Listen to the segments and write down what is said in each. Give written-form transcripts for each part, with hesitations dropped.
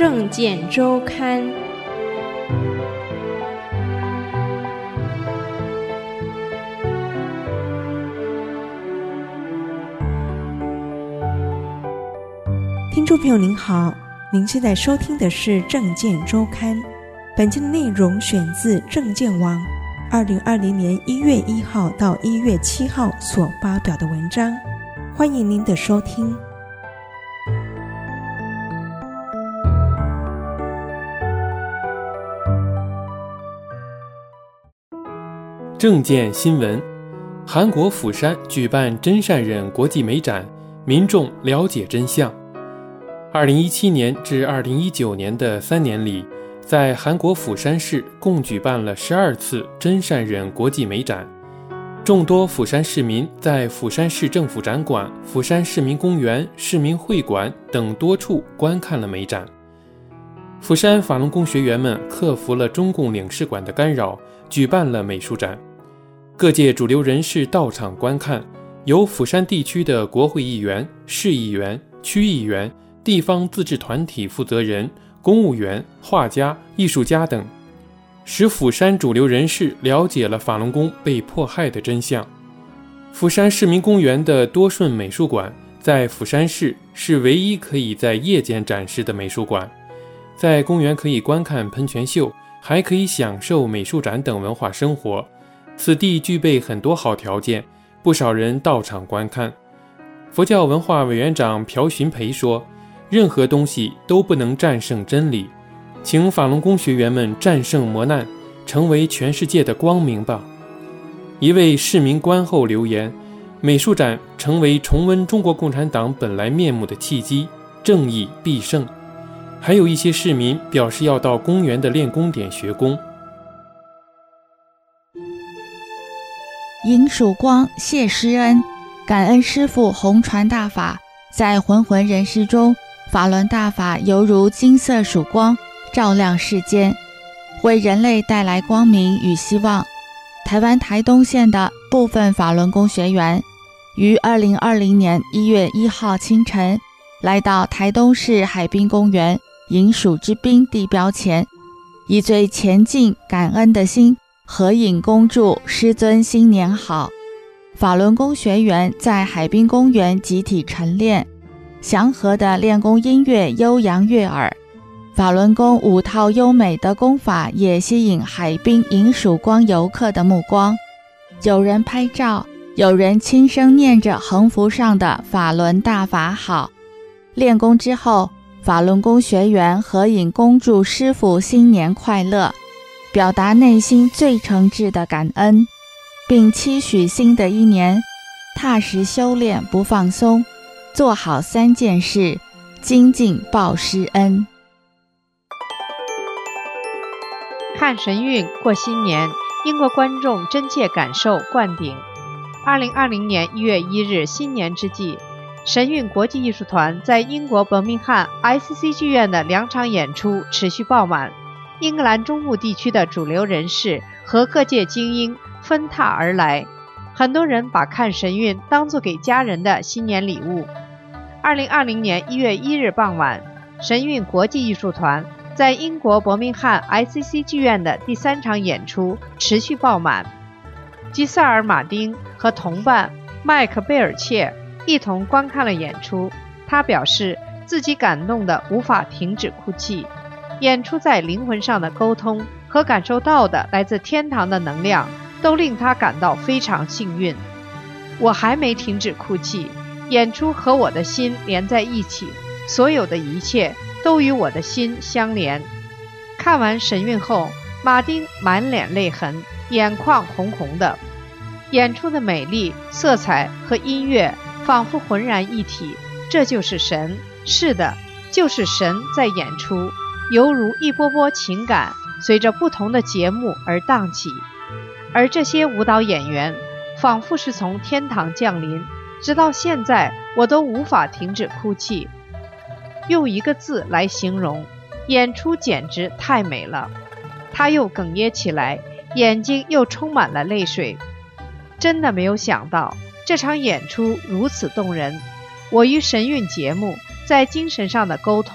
政见周刊。 听众朋友您好，您现在收听的是政见周刊，本期的内容选自政见网2020年1月1号到1月7号所发表的文章，欢迎您的收听。 政见新闻：韩国釜山举办真善忍国际美展，民众了解真相。2017年至2019年的3年里，在韩国釜山市共举办了12次真善忍国际美展，众多釜山市民在釜山市政府展馆、釜山市民公园、市民会馆等多处观看了美展。釜山法轮功学员们克服了中共领事馆的干扰，举办了美术展。各界主流人士到场观看，有釜山地区的国会议员、市议员、区议员、地方自治团体负责人、公务员、画家、艺术家等，使釜山主流人士了解了法轮功被迫害的真相。釜山市民公园的多顺美术馆在釜山市是唯一可以在夜间展示的美术馆，在公园可以观看喷泉秀，还可以享受美术展等文化生活。此地具备很多好条件，不少人到场观看。佛教文化委员长朴寻培说，任何东西都不能战胜真理，请法轮功学员们战胜磨难，成为全世界的光明吧。一位市民观后留言，美术展成为重温中国共产党本来面目的契机，正义必胜。还有一些市民表示要到公园的练功点学功。 迎曙光，谢师恩，感恩师父弘传大法，在浑浑人世中，法轮大法犹如金色曙光，照亮世间，为人类带来光明与希望。台湾台东县的部分法轮功学员于2020年1月1号清晨，来到台东市海滨公园迎曙之滨地标前，以最虔敬感恩的心合影恭祝师尊新年好。法轮功学员在海滨公园集体晨练，祥和的练功音乐悠扬悦耳，法轮功5套优美的功法也吸引海滨迎曙光游客的目光。有人拍照，有人轻声念着横幅上的法轮大法好。练功之后，法轮功学员合影恭祝师父新年快乐，表达内心最诚挚的感恩，并期许新的一年踏实修炼不放松，做好3件事，精进报师恩。 看神韵过新年，英国观众真切感受灌顶。2020年1月1日新年之际，神韵国际艺术团在英国伯明翰 ICC 剧院的2场演出持续爆满，英格兰中部地区的主流人士和各界精英纷沓而来，很多人把看神韵当作给家人的新年礼物。2020年1月1日傍晚，神韵国际艺术团在英国伯明翰 ICC 剧院的第3场演出持续爆满。吉塞尔·马丁和同伴麦克贝尔切一同观看了演出，他表示自己感动得无法停止哭泣。演出在灵魂上的沟通和感受到的来自天堂的能量，都令他感到非常幸运。我还没停止哭泣，演出和我的心连在一起，所有的一切都与我的心相连。看完神韵后，马丁满脸泪痕，眼眶红红的。演出的美丽、色彩和音乐仿佛浑然一体，这就是神。是的，就是神在演出，犹如一波波情感随着不同的节目而荡起。而这些舞蹈演员仿佛是从天堂降临，直到现在我都无法停止哭泣。用一个字来形容，演出简直太美了。他又哽咽起来，眼睛又充满了泪水。真的没有想到这场演出如此动人。我与神韵节目在精神上的沟通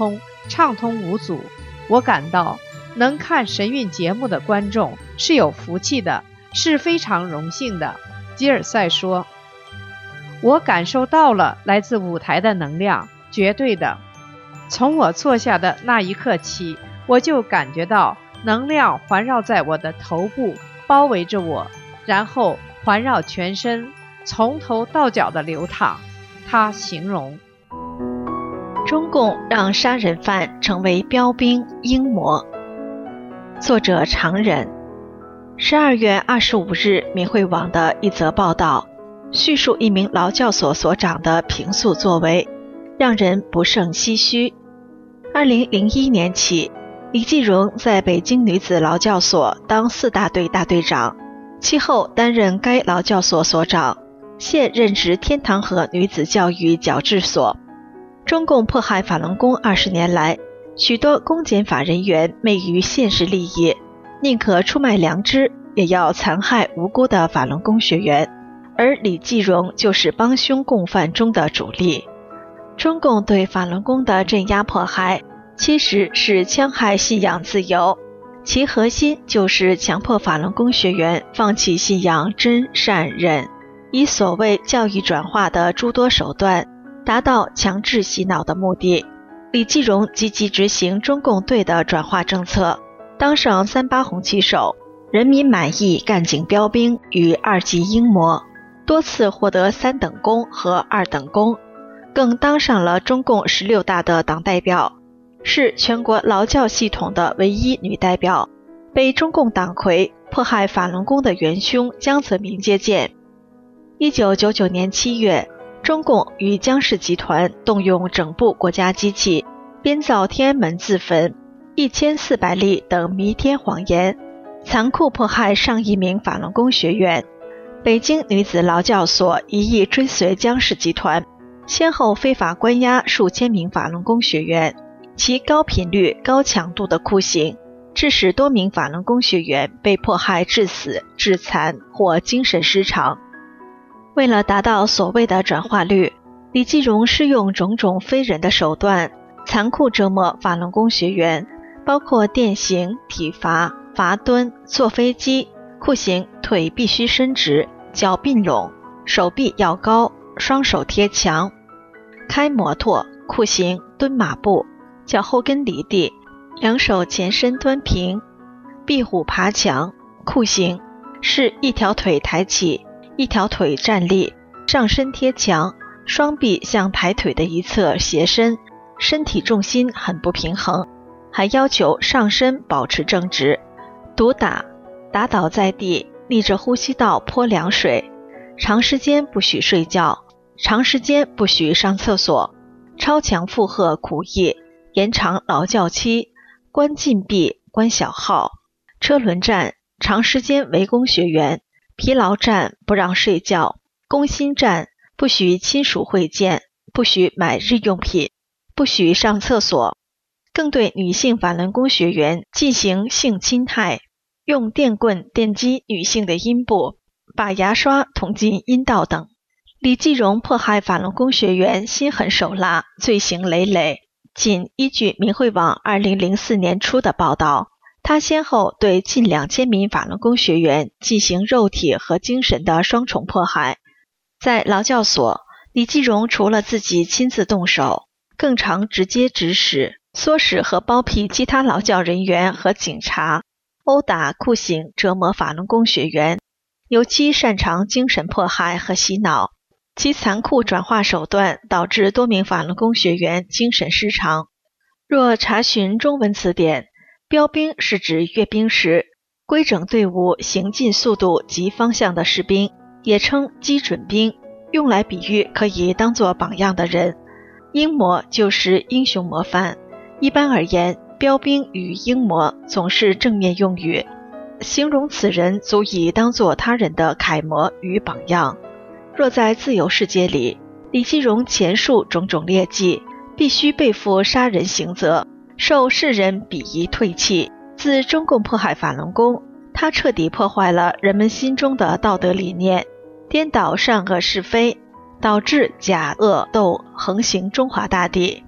畅通无阻。我感到能看神韵节目的观众是有福气的，是非常荣幸的。吉尔塞说，我感受到了来自舞台的能量，绝对的。从我坐下的那一刻起，我就感觉到能量环绕在我的头部，包围着我，然后环绕全身，从头到脚的流淌。他形容， 中共让杀人犯成为标兵英模。作者常人。12月25日民汇网的一则报道，叙述一名劳教所所长的平素作为，让人不胜唏嘘。2001年起，李继荣在北京女子劳教所当4大队大队长，其后担任该劳教所所长，现任职天堂河女子教育矫治所。中共迫害法轮功20年来，许多公检法人员昧于现实利益，宁可出卖良知，也要残害无辜的法轮功学员，而李继荣就是帮凶共犯中的主力。中共对法轮功的镇压迫害，其实是戕害信仰自由，其核心就是强迫法轮功学员放弃信仰真善忍，以所谓教育转化的诸多手段，达到强制洗脑的目的。李继荣积极执行中共队的转化政策，当上38红旗手、人民满意干警标兵与2级英模，多次获得3等功和2等功，更当上了中共16大的党代表，是全国劳教系统的唯一女代表，被中共党魁迫害法轮功的元凶江泽民接见。1999年7月，中共与江氏集团动用整部国家机器，编造天安门自焚、1400例等弥天谎言，残酷迫害上亿名法轮功学员。北京女子劳教所一意追随江氏集团，先后非法关押数千名法轮功学员，其高频率、高强度的酷刑，致使多名法轮功学员被迫害致死、致残或精神失常。为了达到所谓的转化率，李继荣施用种种非人的手段，残酷折磨法轮功学员，包括电刑、体罚、罚蹲、坐飞机，酷刑腿必须伸直，脚并拢，手臂要高，双手贴墙；开摩托，酷刑蹲马步，脚后跟离地，两手前伸端平；壁虎爬墙，酷刑是一条腿抬起，一条腿站立，上身贴墙，双臂向抬腿的一侧斜伸，身体重心很不平衡，还要求上身保持正直；毒打，打倒在地，逆着呼吸道泼凉水，长时间不许睡觉，长时间不许上厕所，超强负荷苦役，延长劳教期，关禁闭、关小号；车轮战，长时间围攻学员；疲劳战，不让睡觉；攻心战，不许亲属会见，不许买日用品，不许上厕所。更对女性法轮功学员进行性侵害，用电棍电击女性的阴部，把牙刷捅进阴道等。李继荣迫害法轮功学员心狠手辣，罪行累累。仅依据民汇网2004年初的报道，他先后对近2000名法轮功学员进行肉体和精神的双重迫害。在劳教所，李继荣除了自己亲自动手，更常直接指使、唆使和包庇其他劳教人员和警察，殴打、酷刑、折磨法轮功学员，尤其擅长精神迫害和洗脑。其残酷转化手段导致多名法轮功学员精神失常。若查询中文词典，标兵是指阅兵时规整队伍行进速度及方向的士兵，也称基准兵，用来比喻可以当作榜样的人。英模就是英雄模范。一般而言，标兵与英模总是正面用语，形容此人足以当作他人的楷模与榜样。若在自由世界里，李继荣前述种种劣迹，必须背负杀人刑责，受世人鄙夷唾弃。自中共迫害法轮功，他彻底破坏了人们心中的道德理念，颠倒善恶是非，导致假恶斗横行中华大地。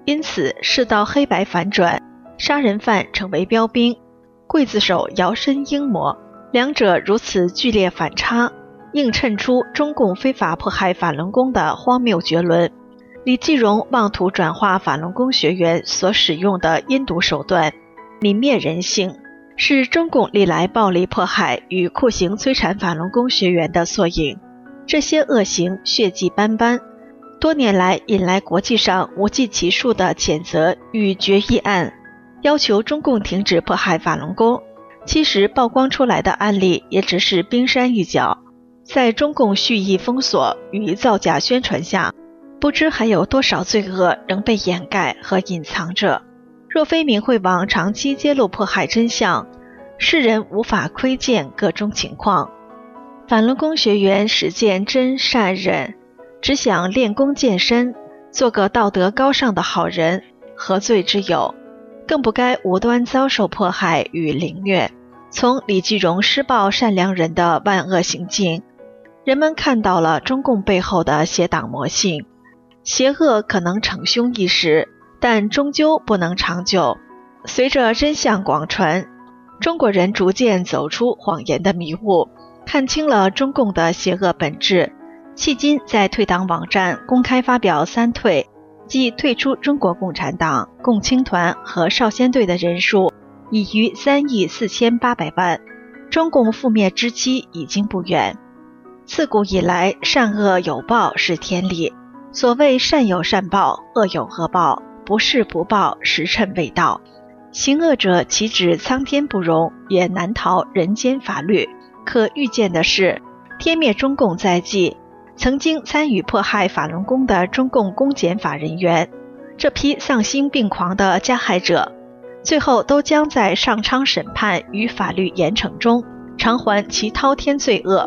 因此世道黑白反转，杀人犯成为标兵，刽子手摇身英模，两者如此剧烈反差，映衬出中共非法迫害法轮功的荒谬绝伦。李继荣妄图转化法轮功学员所使用的阴毒手段，泯灭人性，是中共历来暴力迫害与酷刑摧残法轮功学员的缩影。这些恶行血迹斑斑，多年来引来国际上无计其数的谴责与决议案，要求中共停止迫害法轮功。其实曝光出来的案例也只是冰山一角，在中共蓄意封锁与造假宣传下，不知还有多少罪恶仍被掩盖和隐藏着。若非明慧网长期揭露迫害真相，世人无法窥见各种情况。法轮功学员实践真善忍，只想练功健身，做个道德高尚的好人，何罪之有？更不该无端遭受迫害与凌虐。从李继荣施暴善良人的万恶行径，人们看到了中共背后的邪党魔性。邪恶可能逞凶一时，但终究不能长久。随着真相广传，中国人逐渐走出谎言的迷雾，看清了中共的邪恶本质。迄今在退党网站公开发表3退，即退出中国共产党、共青团和少先队的人数已逾3亿4800万，中共覆灭之期已经不远。自古以来，善恶有报是天理，所谓善有善报，恶有恶报，不是不报，时辰未到。行恶者岂止苍天不容，也难逃人间法律。可预见的是，天灭中共在即，曾经参与迫害法轮功的中共公检法人员，这批丧心病狂的加害者，最后都将在上苍审判与法律严惩中偿还其滔天罪恶。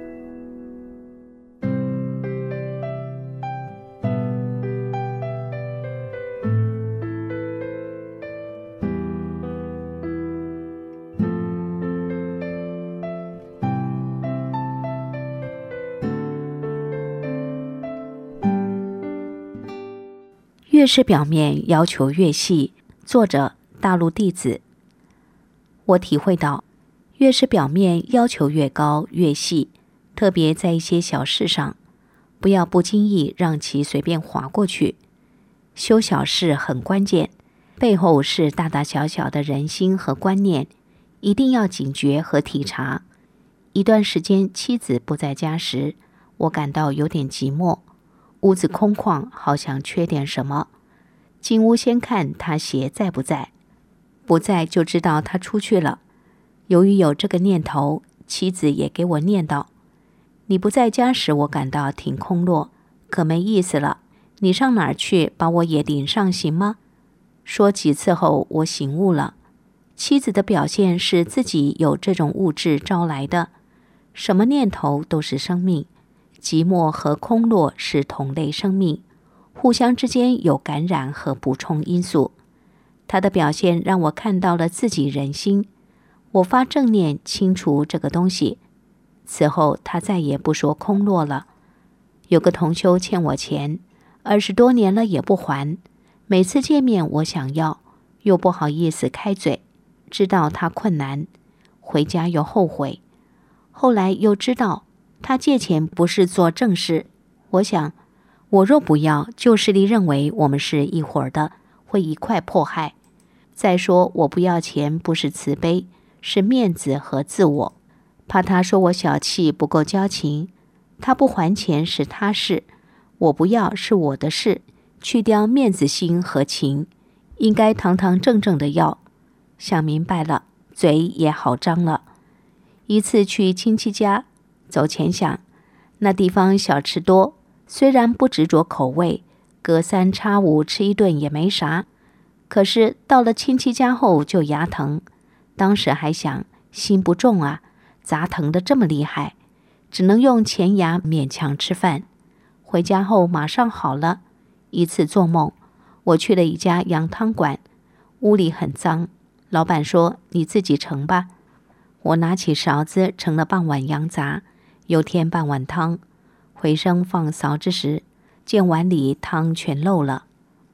越是表面要求越细。作者大陆弟子。我体会到，越是表面要求越高越细，特别在一些小事上，不要不经意让其随便划过去。修小事很关键，背后是大大小小的人心和观念，一定要警觉和体察。一段时间妻子不在家时，我感到有点寂寞，屋子空旷，好像缺点什么。进屋先看他鞋在不在，不在就知道他出去了。由于有这个念头，妻子也给我念叨：你不在家时，我感到挺空落，可没意思了。你上哪儿去，把我也领上行吗？说几次后，我醒悟了。妻子的表现是自己有这种物质招来的。什么念头都是生命，寂寞和空落是同类生命，互相之间有感染和补充因素。他的表现让我看到了自己人心，我发正念清除这个东西。此后他再也不说空落了。有个同修欠我钱，20多年了也不还，每次见面我想要，又不好意思开嘴，知道他困难，回家又后悔。后来又知道他借钱不是做正事，我想我若不要，旧势力认为我们是一伙的，会一块迫害。再说我不要钱不是慈悲，是面子和自我，怕他说我小气不够交情。他不还钱是他事，我不要是我的事，去掉面子心和情，应该堂堂正正的要。想明白了，嘴也好张了。一次去亲戚家，走前想，那地方小吃多，虽然不执着口味，隔3差5吃一顿也没啥。可是到了亲戚家后就牙疼，当时还想心不重啊，咋疼得这么厉害，只能用前牙勉强吃饭。回家后马上好了。一次做梦，我去了一家羊汤馆，屋里很脏，老板说你自己盛吧。我拿起勺子盛了半碗羊杂，又添半碗汤，回身放勺子时，见碗里汤全漏了。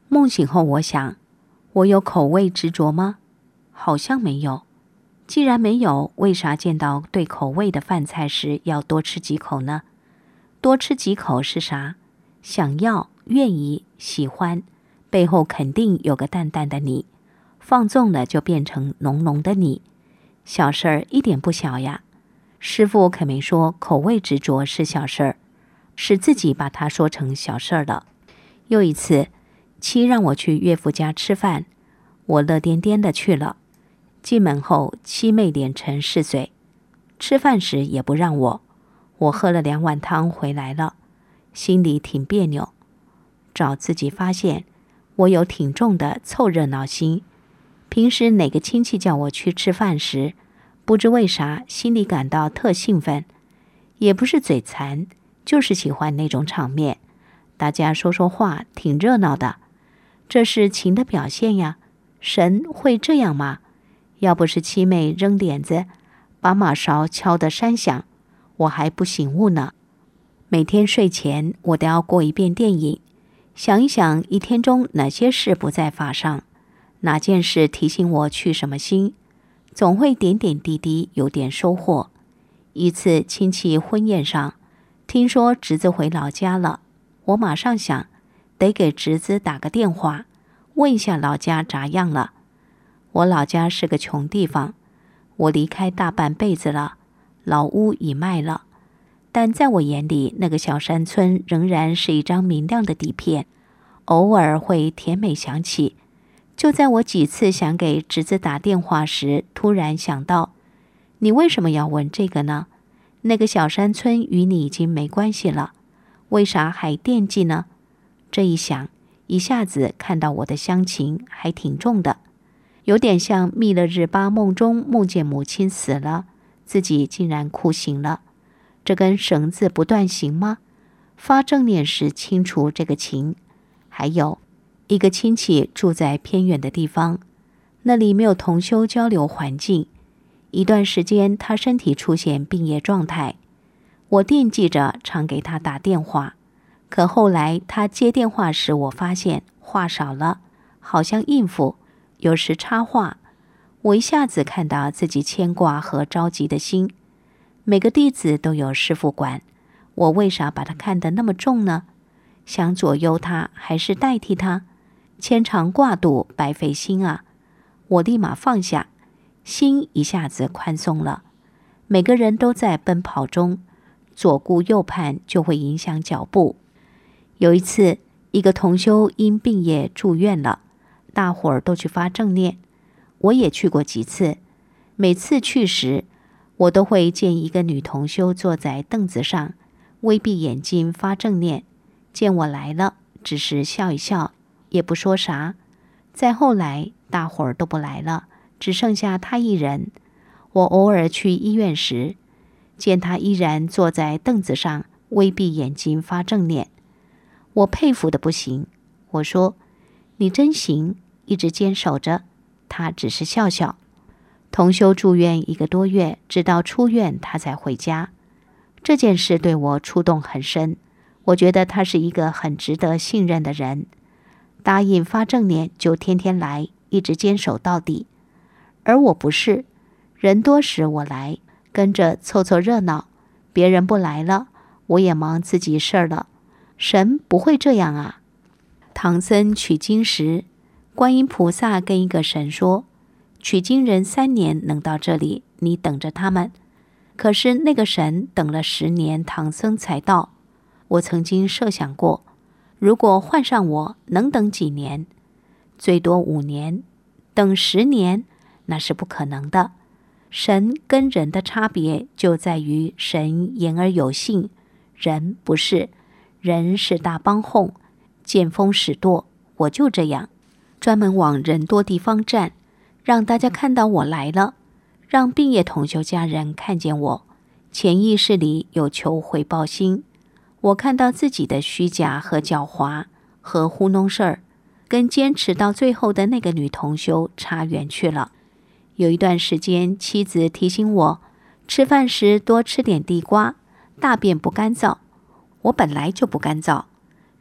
梦醒后，我想，我有口味执着吗？好像没有。既然没有，为啥见到对口味的饭菜时要多吃几口呢？多吃几口是啥？想要、愿意、喜欢，背后肯定有个淡淡的你，放纵了就变成浓浓的你。小事儿一点不小呀。师父可没说口味执着是小事儿，是自己把它说成小事儿了。又一次，妻让我去岳父家吃饭，我乐颠颠的去了。进门后，妻妹脸沉似水，吃饭时也不让我。我喝了2碗汤回来了，心里挺别扭。找自己发现，我有挺重的凑热闹心。平时哪个亲戚叫我去吃饭时，不知为啥心里感到特兴奋，也不是嘴馋，就是喜欢那种场面。大家说说话挺热闹的，这是情的表现呀。神会这样吗？要不是七妹扔脸子，把马勺敲得山响，我还不醒悟呢。每天睡前我都要过一遍电影，想一想一天中哪些事不在法上，哪件事提醒我去什么心，总会点点滴滴有点收获。一次亲戚婚宴上，听说侄子回老家了，我马上想，得给侄子打个电话，问一下老家咋样了。我老家是个穷地方，我离开大半辈子了，老屋已卖了，但在我眼里，那个小山村仍然是一张明亮的底片，偶尔会甜美想起。就在我几次想给侄子打电话时，突然想到，你为什么要问这个呢？那个小山村与你已经没关系了，为啥还惦记呢？这一想，一下子看到我的乡情还挺重的，有点像密勒日巴梦中梦见母亲死了，自己竟然哭醒了。这根绳子不断行吗？发正念时清除这个情。还有一个亲戚住在偏远的地方，那里没有同修交流环境，一段时间他身体出现病业状态，我惦记着常给他打电话，可后来他接电话时，我发现话少了，好像应付，有时插话，我一下子看到自己牵挂和着急的心。每个弟子都有师父管，我为啥把他看得那么重呢？想左右他还是代替他？牵肠挂肚，白费心啊！我立马放下，心一下子宽松了。每个人都在奔跑中，左顾右盼就会影响脚步。有一次，一个同修因病业住院了，大伙儿都去发正念，我也去过几次。每次去时，我都会见一个女同修坐在凳子上，微闭眼睛发正念。见我来了，只是笑一笑，也不说啥。再后来，大伙儿都不来了，只剩下他一人。我偶尔去医院时，见他依然坐在凳子上，微闭眼睛发正念。我佩服的不行，我说：“你真行，一直坚守着。”他只是笑笑。同修住院1个多月，直到出院他才回家。这件事对我触动很深，我觉得他是一个很值得信任的人。答应发正念就天天来，一直坚守到底。而我不是，人多时我来，跟着凑凑热闹，别人不来了，我也忙自己事儿了。神不会这样啊。唐僧取经时，观音菩萨跟一个神说，取经人3年能到这里，你等着他们。可是那个神等了10年，唐僧才到。我曾经设想过，如果换上我，能等几年？最多5年，等10年，那是不可能的。神跟人的差别就在于神言而有信，人不是，人是大帮哄，见风使舵。我就这样，专门往人多地方站，让大家看到我来了，让病业同修家人看见我，潜意识里有求回报心。我看到自己的虚假和狡猾和糊弄事儿，跟坚持到最后的那个女同修差远去了。有一段时间，妻子提醒我，吃饭时多吃点地瓜，大便不干燥。我本来就不干燥，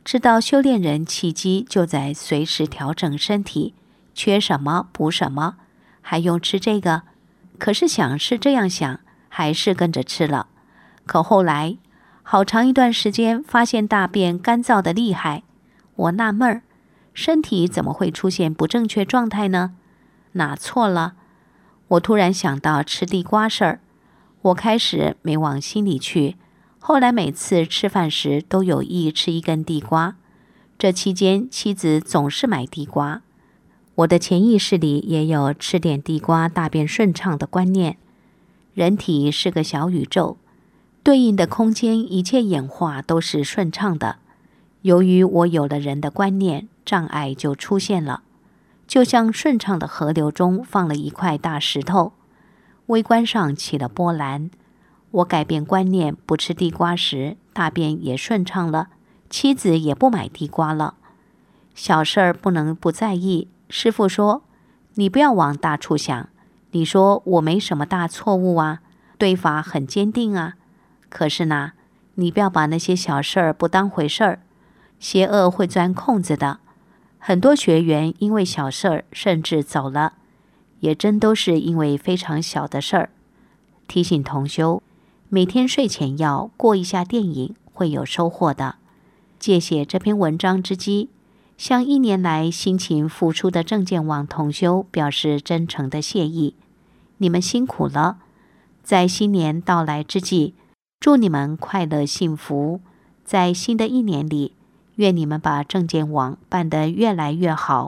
知道修炼人契机就在随时调整身体，缺什么补什么，还用吃这个？可是想是这样想，还是跟着吃了。可后来好长一段时间发现大便干燥的厉害，我纳闷儿，身体怎么会出现不正确状态呢？哪错了？我突然想到吃地瓜事儿，我开始没往心里去，后来每次吃饭时都有意吃一根地瓜。这期间妻子总是买地瓜，我的潜意识里也有吃点地瓜大便顺畅的观念。人体是个小宇宙，对应的空间一切演化都是顺畅的。由于我有了人的观念，障碍就出现了，就像顺畅的河流中放了一块大石头，微观上起了波澜。我改变观念，不吃地瓜时，大便也顺畅了，妻子也不买地瓜了。小事儿不能不在意，师父说，你不要往大处想，你说我没什么大错误啊，对法很坚定啊。可是呢，你不要把那些小事儿不当回事儿，邪恶会钻空子的。很多学员因为小事儿甚至走了，也真都是因为非常小的事儿。提醒同修，每天睡前要过一下电影，会有收获的。借写这篇文章之机，向1年来辛勤付出的正见网同修表示真诚的谢意。你们辛苦了，在新年到来之际，祝你们快乐幸福。在新的1年里，愿你们把正见网办得越来越好。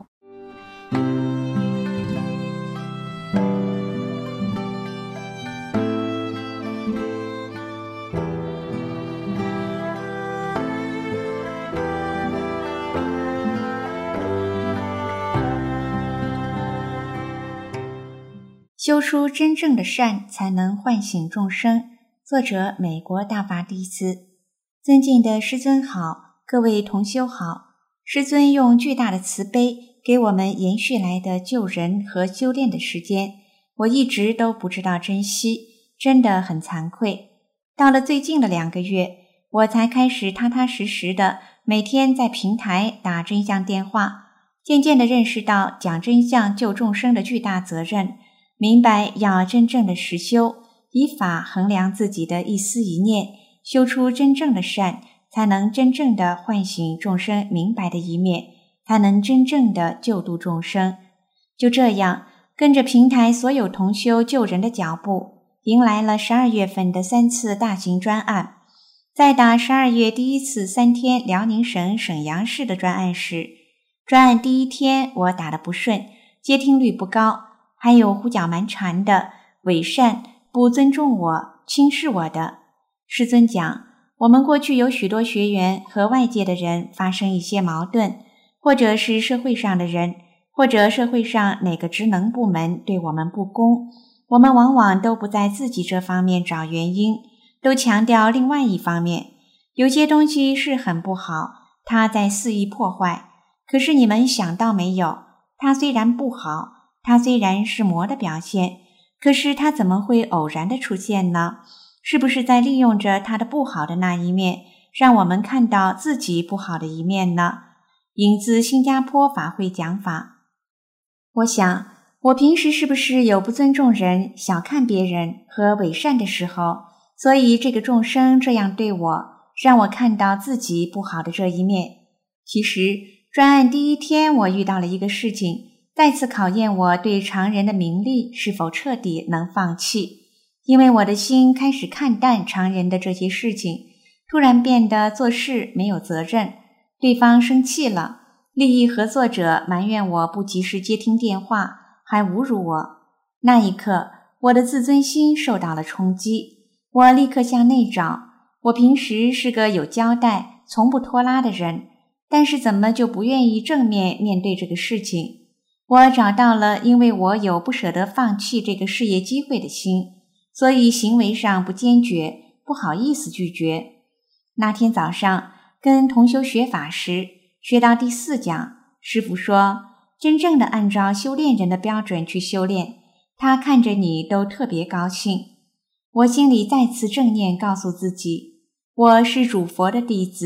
修出真正的善，才能唤醒众生。作者：美国大法弟子。尊敬的师尊好，各位同修好。师尊用巨大的慈悲给我们延续来的救人和修炼的时间，我一直都不知道珍惜，真的很惭愧。到了最近的2个月，我才开始踏踏实实的每天在平台打真相电话，渐渐地认识到讲真相救众生的巨大责任，明白要真正的实修，以法衡量自己的一思一念，修出真正的善，才能真正的唤醒众生明白的一面，才能真正的救度众生。就这样，跟着平台所有同修救人的脚步，迎来了12月份的3次大型专案。在打12月第1次3天辽宁省沈阳市的专案时，专案第1天我打得不顺，接听率不高，还有胡搅蛮缠的、伪善、不尊重我、轻视我的。师尊讲，我们过去有许多学员和外界的人发生一些矛盾，或者是社会上的人，或者社会上哪个职能部门对我们不公，我们往往都不在自己这方面找原因，都强调另外一方面。有些东西是很不好，它在肆意破坏，可是你们想到没有，它虽然不好，它虽然是魔的表现，可是它怎么会偶然的出现呢？是不是在利用着它的不好的那一面，让我们看到自己不好的一面呢？引自新加坡法会讲法。我想，我平时是不是有不尊重人、小看别人和伪善的时候，所以这个众生这样对我，让我看到自己不好的这一面。其实专案第1天，我遇到了一个事情，再次考验我对常人的名利是否彻底能放弃。因为我的心开始看淡常人的这些事情，突然变得做事没有责任，对方生气了，利益合作者埋怨我不及时接听电话，还侮辱我。那一刻，我的自尊心受到了冲击，我立刻向内找。我平时是个有交代、从不拖拉的人，但是怎么就不愿意正面面对这个事情？我找到了，因为我有不舍得放弃这个事业机会的心，所以行为上不坚决，不好意思拒绝。那天早上跟同修学法时，学到第4讲，师父说，真正的按照修炼人的标准去修炼，他看着你都特别高兴。我心里再次正念告诉自己，我是主佛的弟子，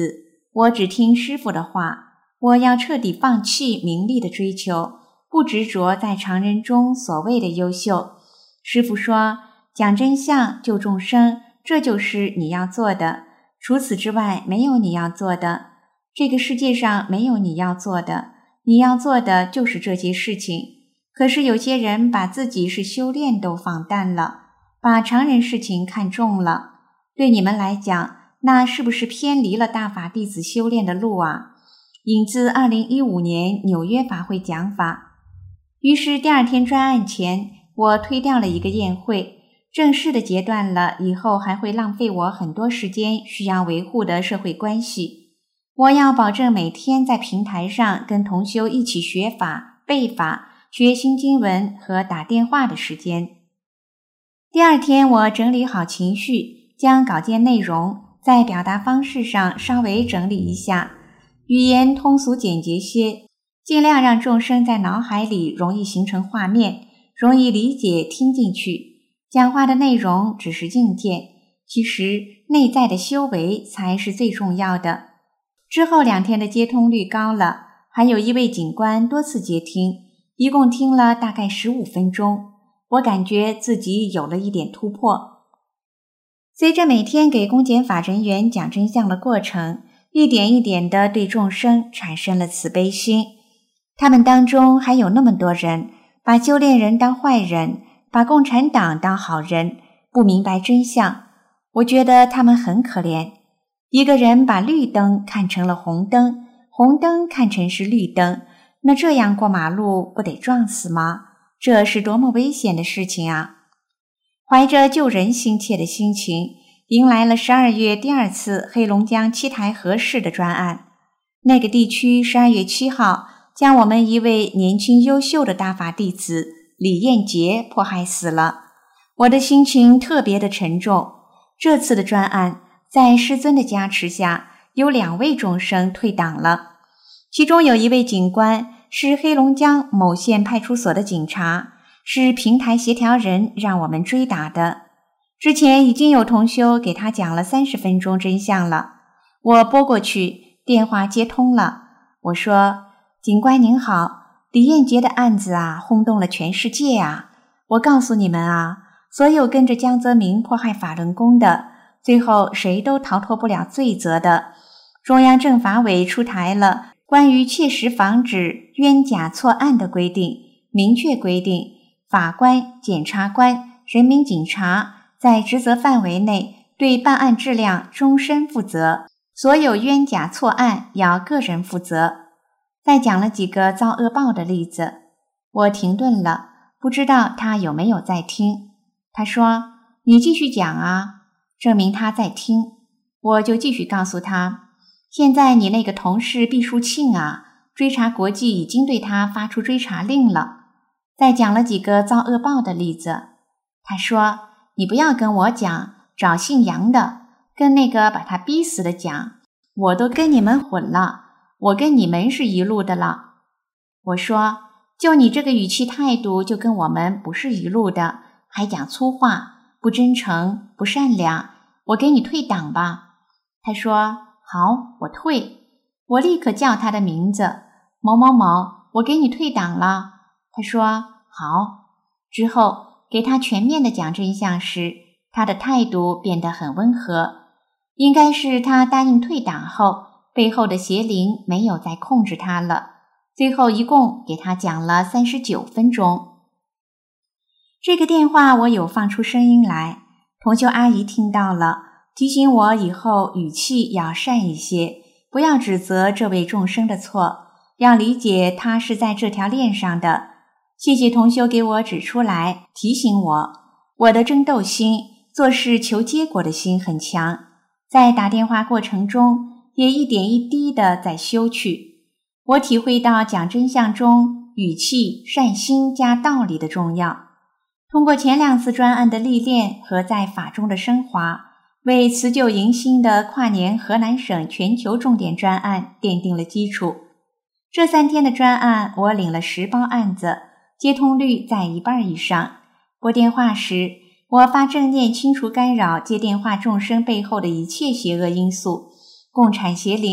我只听师父的话，我要彻底放弃名利的追求，不执着在常人中所谓的优秀。师父说，讲真相救众生，这就是你要做的，除此之外没有你要做的，这个世界上没有你要做的，你要做的就是这些事情。可是有些人把自己是修炼都放淡了，把常人事情看重了，对你们来讲，那是不是偏离了大法弟子修炼的路啊？引自2015年纽约法会讲法。于是第二天专案前，我推掉了一个宴会，正式的截断了以后还会浪费我很多时间需要维护的社会关系。我要保证每天在平台上跟同修一起学法、背法、学新经文和打电话的时间。第二天我整理好情绪，将稿件内容在表达方式上稍微整理一下，语言通俗简洁些，尽量让众生在脑海里容易形成画面，容易理解听进去。讲话的内容只是硬件，其实内在的修为才是最重要的。之后2天的接通率高了，还有一位警官多次接听，一共听了大概15分钟，我感觉自己有了一点突破。随着每天给公检法人员讲真相的过程，一点一点地对众生产生了慈悲心。他们当中还有那么多人把修炼人当坏人，把共产党当好人，不明白真相。我觉得他们很可怜。一个人把绿灯看成了红灯，红灯看成是绿灯，那这样过马路不得撞死吗？这是多么危险的事情啊！怀着救人心切的心情，迎来了12月第2次黑龙江七台河市的专案。那个地区12月7号将我们一位年轻优秀的大法弟子李彦杰迫害死了。我的心情特别的沉重。这次的专案在师尊的加持下，有2位众生退党了，其中有一位警官是黑龙江某县派出所的警察，是平台协调人让我们追打的。之前已经有同修给他讲了30分钟真相了，我拨过去，电话接通了。我说，警官您好，李彦杰的案子啊，轰动了全世界啊！我告诉你们啊，所有跟着江泽民迫害法轮功的，最后谁都逃脱不了罪责的。中央政法委出台了关于切实防止冤假错案的规定，明确规定法官、检察官、人民警察在职责范围内对办案质量终身负责，所有冤假错案要个人负责。再讲了几个遭恶报的例子。我停顿了，不知道他有没有在听。他说，你继续讲啊，证明他在听。我就继续告诉他，现在你那个同事毕淑庆啊，追查国际已经对他发出追查令了。再讲了几个遭恶报的例子。他说，你不要跟我讲找姓杨的，跟那个把他逼死的讲，我都跟你们混了，我跟你们是一路的了。我说，就你这个语气态度，就跟我们不是一路的，还讲粗话，不真诚，不善良，我给你退党吧。他说，好，我退。我立刻叫他的名字，某某某，我给你退党了。他说，好。之后给他全面的讲真相时，他的态度变得很温和。应该是他答应退党后，背后的邪灵没有再控制他了。最后一共给他讲了39分钟。这个电话我有放出声音来，同修阿姨听到了，提醒我以后语气要善一些，不要指责这位众生的错，要理解他是在这条链上的。谢谢同修给我指出来，提醒我的争斗心、做事求结果的心很强，在打电话过程中也一点一滴的在修去。我体会到讲真相中语气、善心加道理的重要。通过前2次专案的历练和在法中的升华，为辞旧迎新的跨年河南省全球重点专案奠定了基础。这3天的专案，我领了10包案子，接通率在1半以上。拨电话时，我发正念清除干扰接电话众生背后的一切邪恶因素，共产邪灵、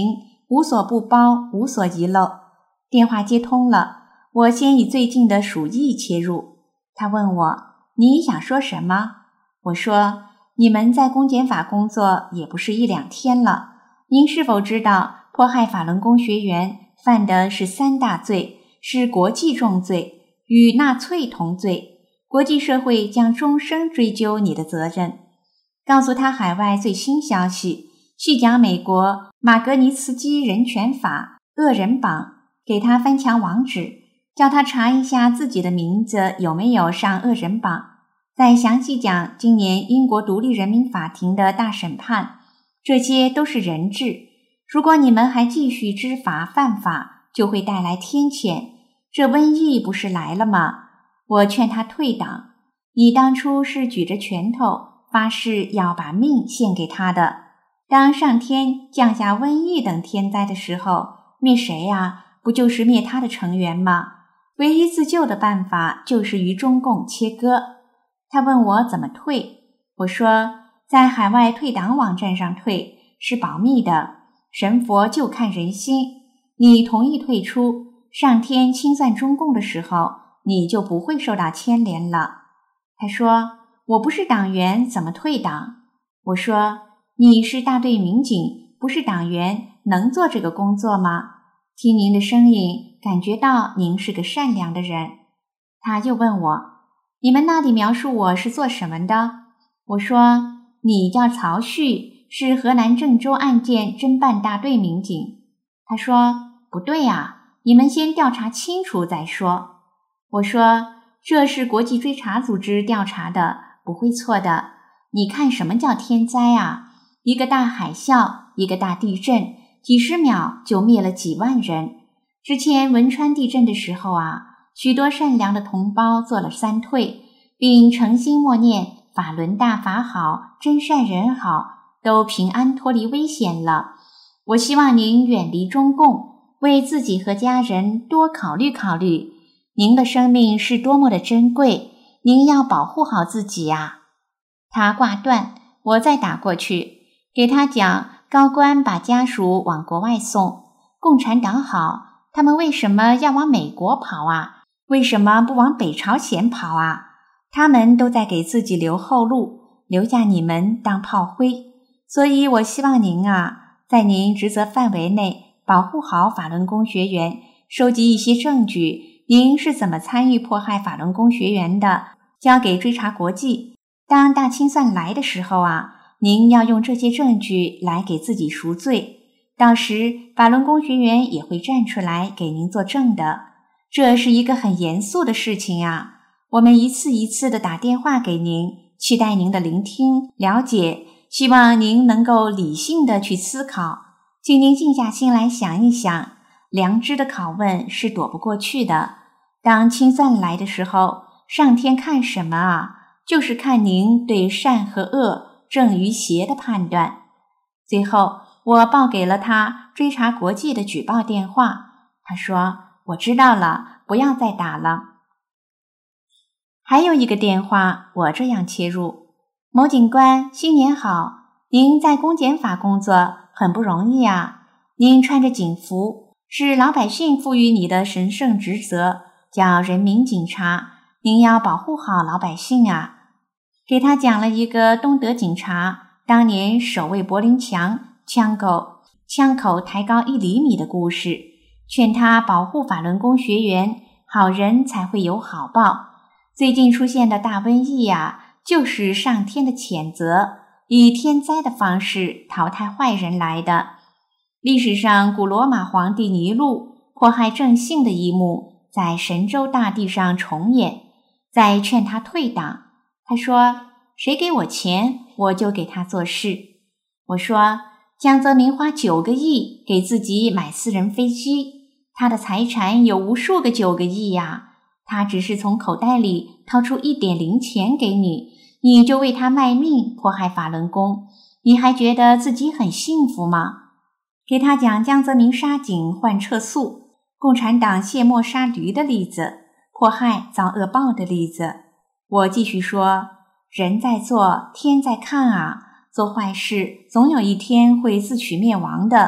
无所不包，无所遗漏。电话接通了，我先以最近的鼠疫切入。他问我，你想说什么？我说，你们在公检法工作也不是1、2天了，您是否知道迫害法轮功学员犯的是3大罪，是国际重罪，与纳粹同罪，国际社会将终生追究你的责任。告诉他海外最新消息，续讲美国马格尼茨基人权法恶人榜，给他翻墙网址，叫他查一下自己的名字有没有上恶人榜，再详细讲今年英国独立人民法庭的大审判，这些都是人治。如果你们还继续知法犯法，就会带来天谴。这瘟疫不是来了吗？我劝他退党。你当初是举着拳头发誓要把命献给他的。当上天降下瘟疫等天灾的时候，灭谁啊？不就是灭他的成员吗？唯一自救的办法就是与中共切割。他问我怎么退，我说在海外退党网站上退，是保密的，神佛就看人心。你同意退出，上天清算中共的时候，你就不会受到牵连了。他说，我不是党员，怎么退党？我说，你是大队民警，不是党员，能做这个工作吗？听您的声音，感觉到您是个善良的人。他又问我，你们那里描述我是做什么的？我说，你叫曹旭，是河南郑州案件侦办大队民警。他说，不对啊，你们先调查清楚再说。我说，这是国际追查组织调查的，不会错的。你看什么叫天灾啊？一个大海啸，一个大地震，几十秒就灭了几万人。之前汶川地震的时候啊，许多善良的同胞做了3退，并诚心默念法轮大法好，真善人好，都平安脱离危险了。我希望您远离中共，为自己和家人多考虑考虑。您的生命是多么的珍贵，您要保护好自己啊。他挂断，我再打过去，给他讲高官把家属往国外送，共产党好，他们为什么要往美国跑啊？为什么不往北朝鲜跑啊？他们都在给自己留后路，留下你们当炮灰。所以我希望您啊，在您职责范围内保护好法轮功学员，收集一些证据，您是怎么参与迫害法轮功学员的，交给追查国际。当大清算来的时候啊，您要用这些证据来给自己赎罪，到时法轮功学员也会站出来给您作证的。这是一个很严肃的事情啊，我们一次一次的打电话给您，期待您的聆听、了解，希望您能够理性的去思考，请您静下心来想一想，良知的拷问是躲不过去的。当清算来的时候，上天看什么啊？就是看您对善和恶、正与邪的判断。最后，我报给了他追查国际的举报电话。他说，我知道了，不要再打了。还有一个电话，我这样切入，某警官，新年好，您在公检法工作很不容易啊，您穿着警服，是老百姓赋予你的神圣职责，叫人民警察，您要保护好老百姓啊。给他讲了一个东德警察当年守卫柏林墙，枪口抬高1厘米的故事，劝他保护法轮功学员，好人才会有好报。最近出现的大瘟疫啊，就是上天的谴责，以天灾的方式淘汰坏人来的。历史上古罗马皇帝尼禄迫害正信的一幕在神州大地上重演，在劝他退党。他说，谁给我钱，我就给他做事。我说，江泽民花9个亿给自己买私人飞机，他的财产有无数个9个亿呀，他只是从口袋里掏出1点零钱给你，你就为他卖命迫害法轮功，你还觉得自己很幸福吗？给他讲江泽民杀警换撤诉，共产党卸磨杀驴的例子，迫害遭恶报的例子。我继续说，人在做，天在看啊，做坏事总有一天会自取灭亡的，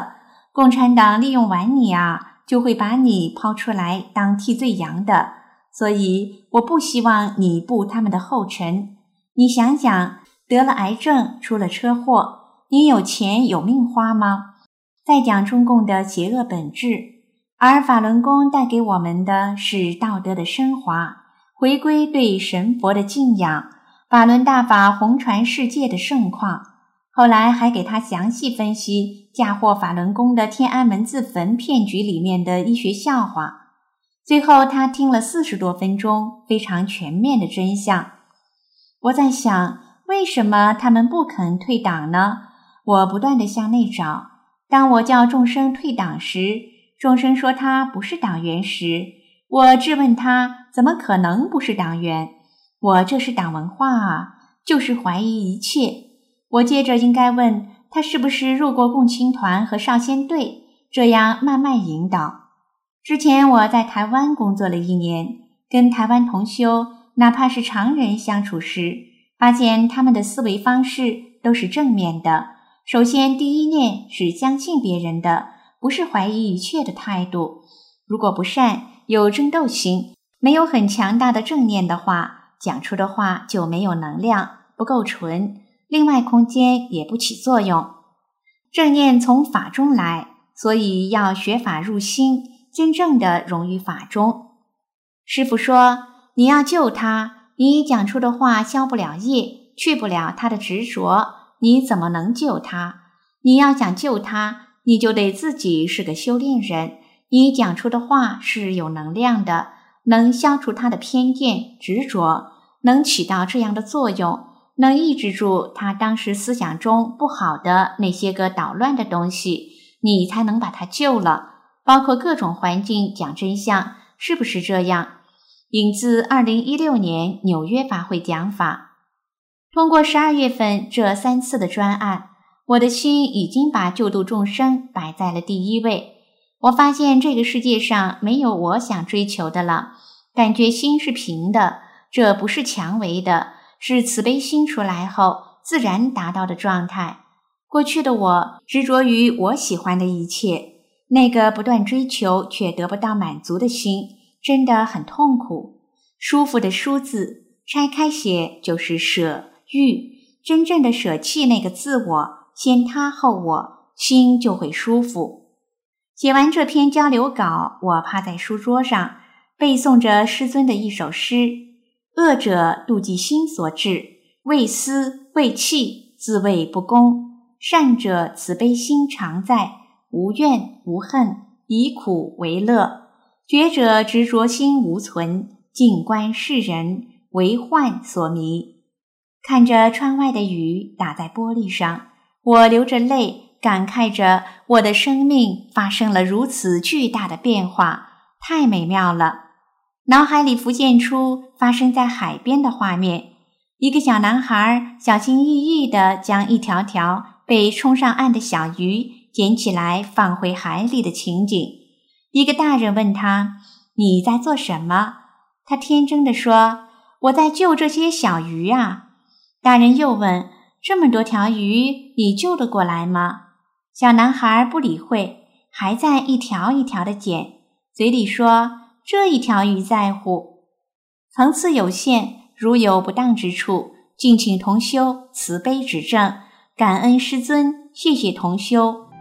共产党利用完你啊，就会把你抛出来当替罪羊的，所以我不希望你步他们的后尘。你想想，得了癌症，出了车祸，你有钱有命花吗？在讲中共的邪恶本质，而法轮功带给我们的是道德的升华，回归对神佛的敬仰，法轮大法红传世界的盛况。后来还给他详细分析嫁祸法轮功的天安门自焚骗局里面的医学笑话。最后他听了40多分钟，非常全面的真相。我在想，为什么他们不肯退党呢？我不断地向内找。当我叫众生退党时，众生说他不是党员时，我质问他怎么可能不是党员？我这是党文化啊，就是怀疑一切。我接着应该问他是不是入过共青团和少先队，这样慢慢引导。之前我在台湾工作了1年，跟台湾同修哪怕是常人相处时，发现他们的思维方式都是正面的。首先第一念是相信别人的，不是怀疑一切的态度。如果不善，有争斗心，没有很强大的正念的话，讲出的话就没有能量，不够纯，另外空间也不起作用。正念从法中来，所以要学法入心，真正的融于法中。师父说，你要救他，你讲出的话消不了业，去不了他的执着，你怎么能救他？你要想救他，你就得自己是个修炼人，你讲出的话是有能量的，能消除他的偏见、执着，能起到这样的作用，能抑制住他当时思想中不好的那些个捣乱的东西，你才能把他救了。包括各种环境讲真相，是不是这样？引自2016年纽约法会讲法。通过12月份这3次的专案，我的心已经把救度众生摆在了第一位。我发现这个世界上没有我想追求的了，感觉心是平的，这不是强为的，是慈悲心出来后自然达到的状态。过去的我执着于我喜欢的一切，那个不断追求却得不到满足的心，真的很痛苦。舒服的舒字拆开写就是舍欲，真正的舍弃那个自我，先他后我，心就会舒服。写完这篇交流稿，我趴在书桌上背诵着师尊的一首诗：恶者妒忌心所致，为私为气，自谓不公；善者慈悲心常在，无怨无恨，以苦为乐；觉者执着心无存，静观世人，为幻所迷。看着窗外的雨打在玻璃上，我流着泪，感慨着我的生命发生了如此巨大的变化，太美妙了。脑海里浮现出发生在海边的画面，一个小男孩小心翼翼地将一条条被冲上岸的小鱼捡起来放回海里的情景。一个大人问他，你在做什么？他天真地说，我在救这些小鱼啊。大人又问，这么多条鱼，你救得过来吗？小男孩不理会，还在一条一条地捡，嘴里说，这一条鱼在乎。层次有限，如有不当之处，敬请同修慈悲指正，感恩师尊，谢谢同修。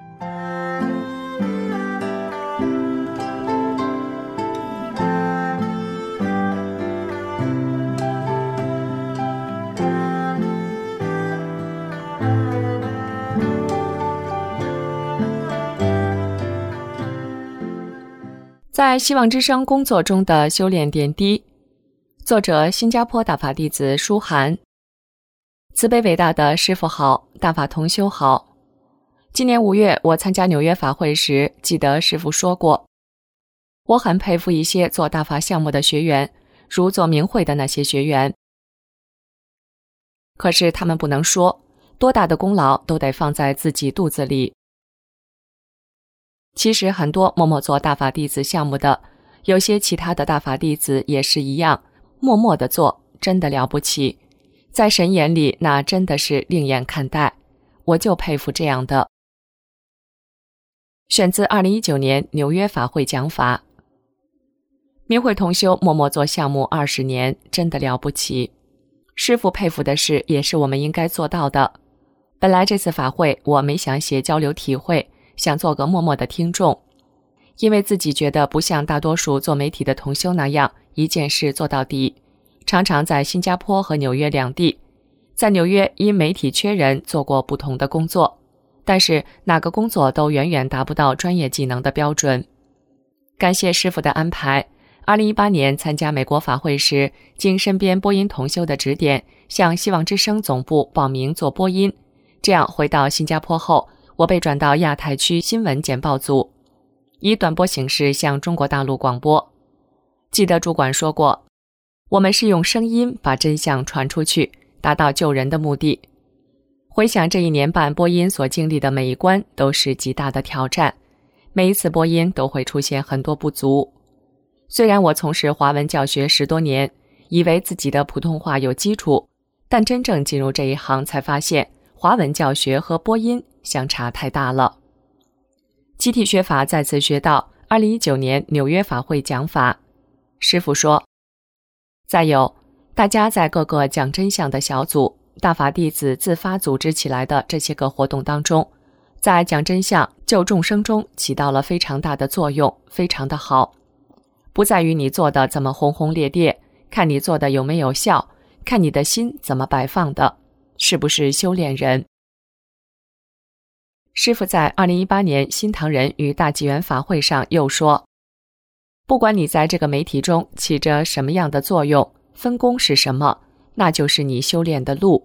在希望之声工作中的修炼点滴，作者新加坡大法弟子舒涵。慈悲伟大的师父好，大法同修好。今年5月我参加纽约法会时，记得师父说过，我很佩服一些做大法项目的学员，如做明会的那些学员。可是他们不能说，多大的功劳都得放在自己肚子里。其实很多默默做大法弟子项目的，有些其他的大法弟子也是一样，默默地做，真的了不起。在神眼里，那真的是另眼看待，我就佩服这样的。 选自2019年纽约法会讲法。明慧同修默默做项目20年，真的了不起。师父佩服的事，也是我们应该做到的。本来这次法会我没想写交流体会，想做个默默的听众，因为自己觉得不像大多数做媒体的同修那样一件事做到底，常常在新加坡和纽约两地。在纽约因媒体缺人做过不同的工作，但是哪个工作都远远达不到专业技能的标准。感谢师父的安排，2018年参加美国法会时，经身边播音同修的指点，向希望之声总部报名做播音。这样回到新加坡后，我被转到亚太区新闻简报组，以短波形式向中国大陆广播。记得主管说过，我们是用声音把真相传出去，达到救人的目的。回想这1年半播音所经历的每一关都是极大的挑战，每一次播音都会出现很多不足。虽然我从事华文教学10多年，以为自己的普通话有基础，但真正进入这一行才发现，华文教学和播音相差太大了。集体学法再次学到2019年纽约法会讲法，师父说，再有，大家在各个讲真相的小组、大法弟子自发组织起来的这些个活动当中，在讲真相救众生中起到了非常大的作用，非常的好。不在于你做的怎么轰轰烈烈，看你做的有没有效，看你的心怎么摆放的，是不是修炼人。师父在2018年新唐人与大纪元法会上又说，不管你在这个媒体中起着什么样的作用，分工是什么，那就是你修炼的路。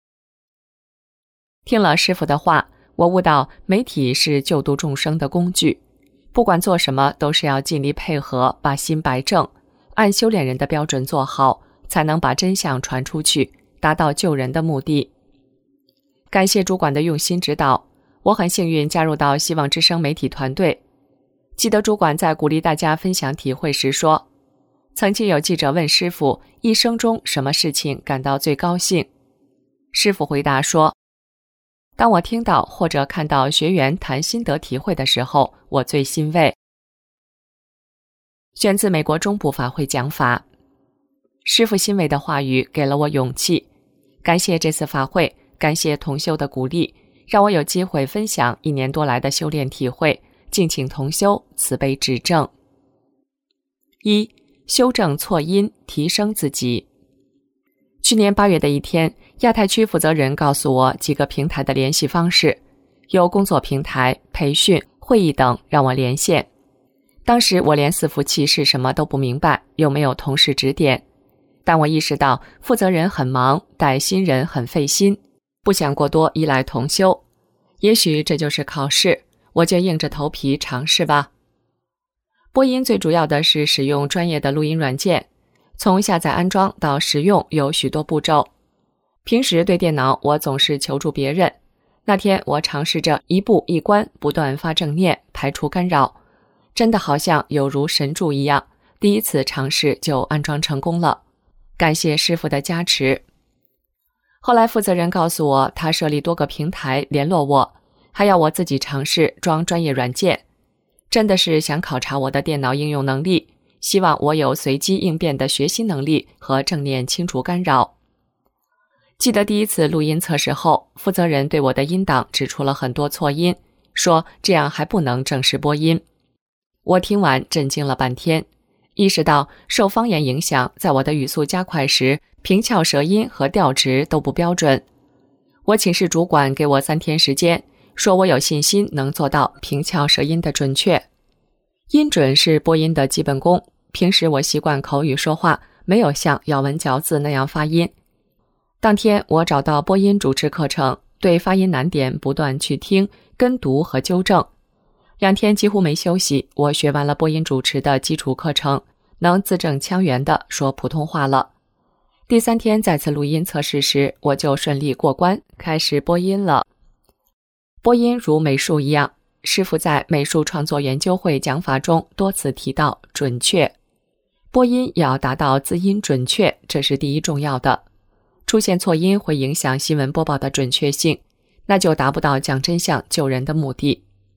听了师父的话，我悟到媒体是救度众生的工具，不管做什么都是要尽力配合，把心摆正，按修炼人的标准做好，才能把真相传出去，达到救人的目的。感谢主管的用心指导，我很幸运加入到希望之声媒体团队。记得主管在鼓励大家分享体会时说，曾经有记者问师父，一生中什么事情感到最高兴？师父回答说，当我听到或者看到学员谈心得体会的时候，我最欣慰。选自美国中部法会讲法，师父欣慰的话语给了我勇气。感谢这次法会，感谢同修的鼓励，让我有机会分享1年多来的修炼体会，敬请同修慈悲指正。1. 修正错音，提升自己。去年8月的一天，亚太区负责人告诉我几个平台的联系方式，有工作平台、培训、会议等，让我连线。当时我连伺服器是什么都不明白，又没有同事指点，但我意识到负责人很忙，带新人很费心，不想过多依赖同修。也许这就是考试，我就硬着头皮尝试吧。播音最主要的是使用专业的录音软件，从下载安装到使用有许多步骤。平时对电脑我总是求助别人，那天我尝试着一步一关不断发正念，排除干扰，真的好像有如神助一样，第一次尝试就安装成功了，感谢师父的加持。后来负责人告诉我，他设立多个平台联络我，还要我自己尝试装专业软件，真的是想考察我的电脑应用能力，希望我有随机应变的学习能力和正念清除干扰。记得第一次录音测试后，负责人对我的音档指出了很多错音，说这样还不能正式播音。我听完震惊了半天，意识到受方言影响，在我的语速加快时，平翘舌音和调值都不标准。我请示主管给我3天时间，说我有信心能做到平翘舌音的准确。音准是播音的基本功，平时我习惯口语说话，没有像咬文嚼字那样发音。当天我找到播音主持课程，对发音难点不断去听、跟读和纠正。2天几乎没休息，我学完了播音主持的基础课程，能字正腔圆地说普通话了。第3天再次录音测试时，我就顺利过关，开始播音了。播音如美术一样，师父在美术创作研究会讲法中多次提到准确。播音要达到字音准确，这是第一重要的。出现错音会影响新闻播报的准确性，那就达不到讲真相救人的目的。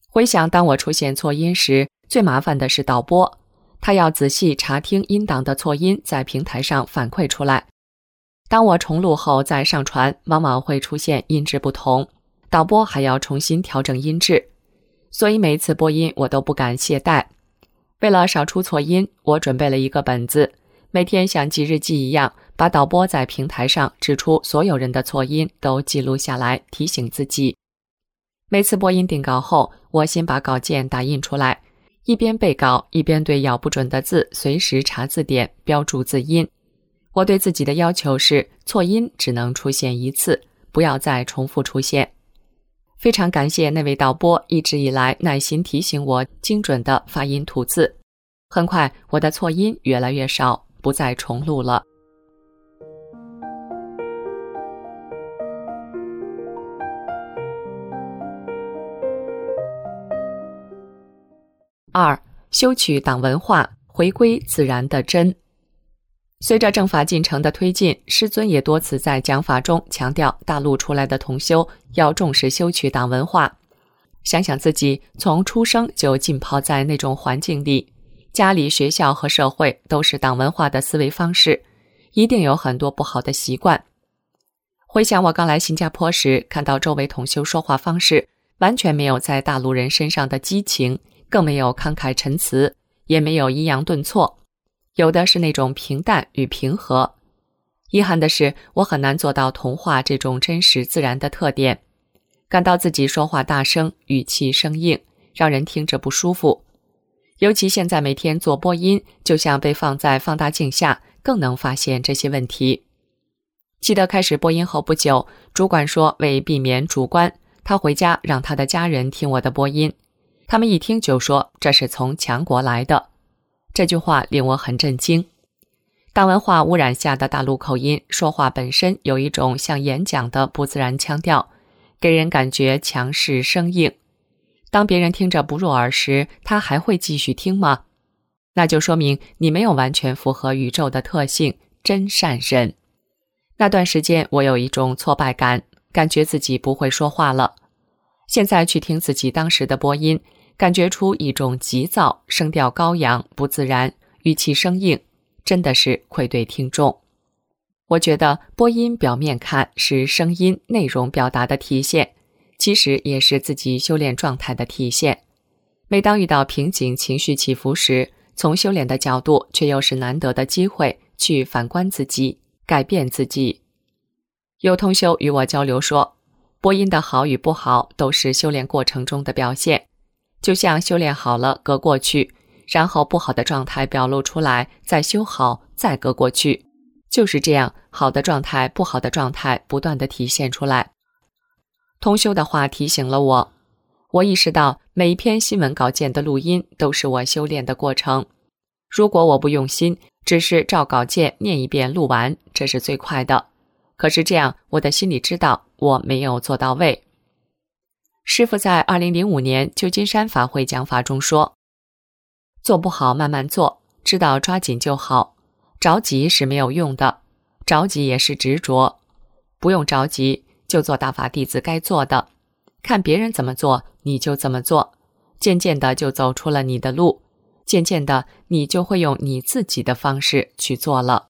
回想当我出现错音时，最麻烦的是导播，他要仔细查听音档的错音，在平台上反馈出来。当我重录后再上传，往往会出现音质不同，导播还要重新调整音质，所以每一次播音我都不敢懈怠。为了少出错音，我准备了一个本子，每天像记日记一样，把导播在平台上指出所有人的错音都记录下来，提醒自己。每次播音定稿后，我先把稿件打印出来，一边背稿，一边对咬不准的字随时查字典，标注字音。我对自己的要求是，错音只能出现一次，不要再重复出现。非常感谢那位导播一直以来耐心提醒我精准的发音吐字。很快，我的错音越来越少，不再重录了。2. 修取党文化，回归自然的真。随着政法进程的推进，师尊也多次在讲法中强调大陆出来的同修要重视修取党文化。想想自己从出生就浸泡在那种环境里，家里、学校和社会都是党文化的思维方式，一定有很多不好的习惯。回想我刚来新加坡时，看到周围同修说话方式完全没有在大陆人身上的激情，更没有慷慨陈词，也没有抑扬顿挫，有的是那种平淡与平和。遗憾的是，我很难做到同化这种真实自然的特点，感到自己说话大声，语气生硬，让人听着不舒服。尤其现在每天做播音，就像被放在放大镜下，更能发现这些问题。记得开始播音后不久，主管说为避免主观，他回家让他的家人听我的播音，他们一听就说这是从强国来的。这句话令我很震惊。党文化污染下的大陆口音，说话本身有一种像演讲的不自然腔调，给人感觉强势生硬。当别人听着不入耳时，他还会继续听吗？那就说明你没有完全符合宇宙的特性，真善人。那段时间我有一种挫败感，感觉自己不会说话了。现在去听自己当时的播音，感觉出一种急躁，声调高扬，不自然，语气生硬，真的是愧对听众。我觉得播音表面看是声音内容表达的体现，其实也是自己修炼状态的体现。每当遇到瓶颈、情绪起伏时，从修炼的角度却又是难得的机会去反观自己，改变自己。有同修与我交流说，播音的好与不好都是修炼过程中的表现，就像修炼好了隔过去，然后不好的状态表露出来，再修好，再隔过去，就是这样，好的状态、不好的状态不断地体现出来。同修的话提醒了我，我意识到每一篇新闻稿件的录音都是我修炼的过程。如果我不用心，只是照稿件念一遍录完，这是最快的。可是这样，我的心里知道我没有做到位。师父在2005年旧金山法会讲法中说，做不好慢慢做，知道抓紧就好，着急是没有用的，着急也是执着，不用着急，就做大法弟子该做的，看别人怎么做你就怎么做，渐渐的就走出了你的路，渐渐的你就会用你自己的方式去做了。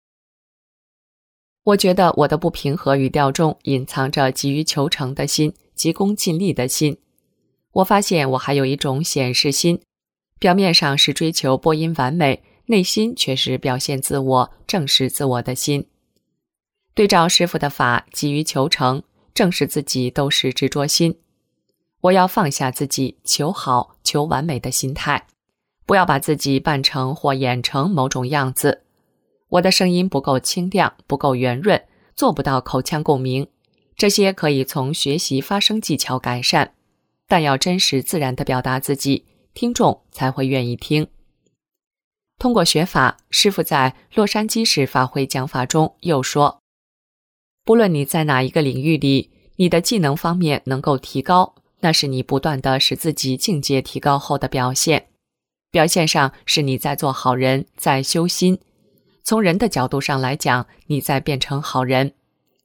我觉得我的不平和语调中隐藏着急于求成的心，急功近利的心。我发现我还有一种显示心，表面上是追求播音完美，内心却是表现自我、正视自我的心。对照师父的法，急于求成，正视自己都是执着心。我要放下自己求好、求完美的心态，不要把自己扮成或演成某种样子。我的声音不够清亮，不够圆润，做不到口腔共鸣，这些可以从学习发声技巧改善，但要真实自然地表达自己，听众才会愿意听。通过学法，师父在洛杉矶市法会讲法中又说，不论你在哪一个领域里，你的技能方面能够提高，那是你不断地使自己境界提高后的表现。表现上是你在做好人，在修心。从人的角度上来讲，你在变成好人。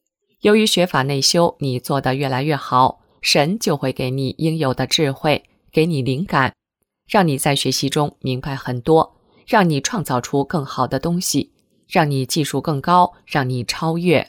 由于学法内修，你做得越来越好，神就会给你应有的智慧， 给你灵感，让你在学习中明白很多，让你创造出更好的东西，让你技术更高，让你超越。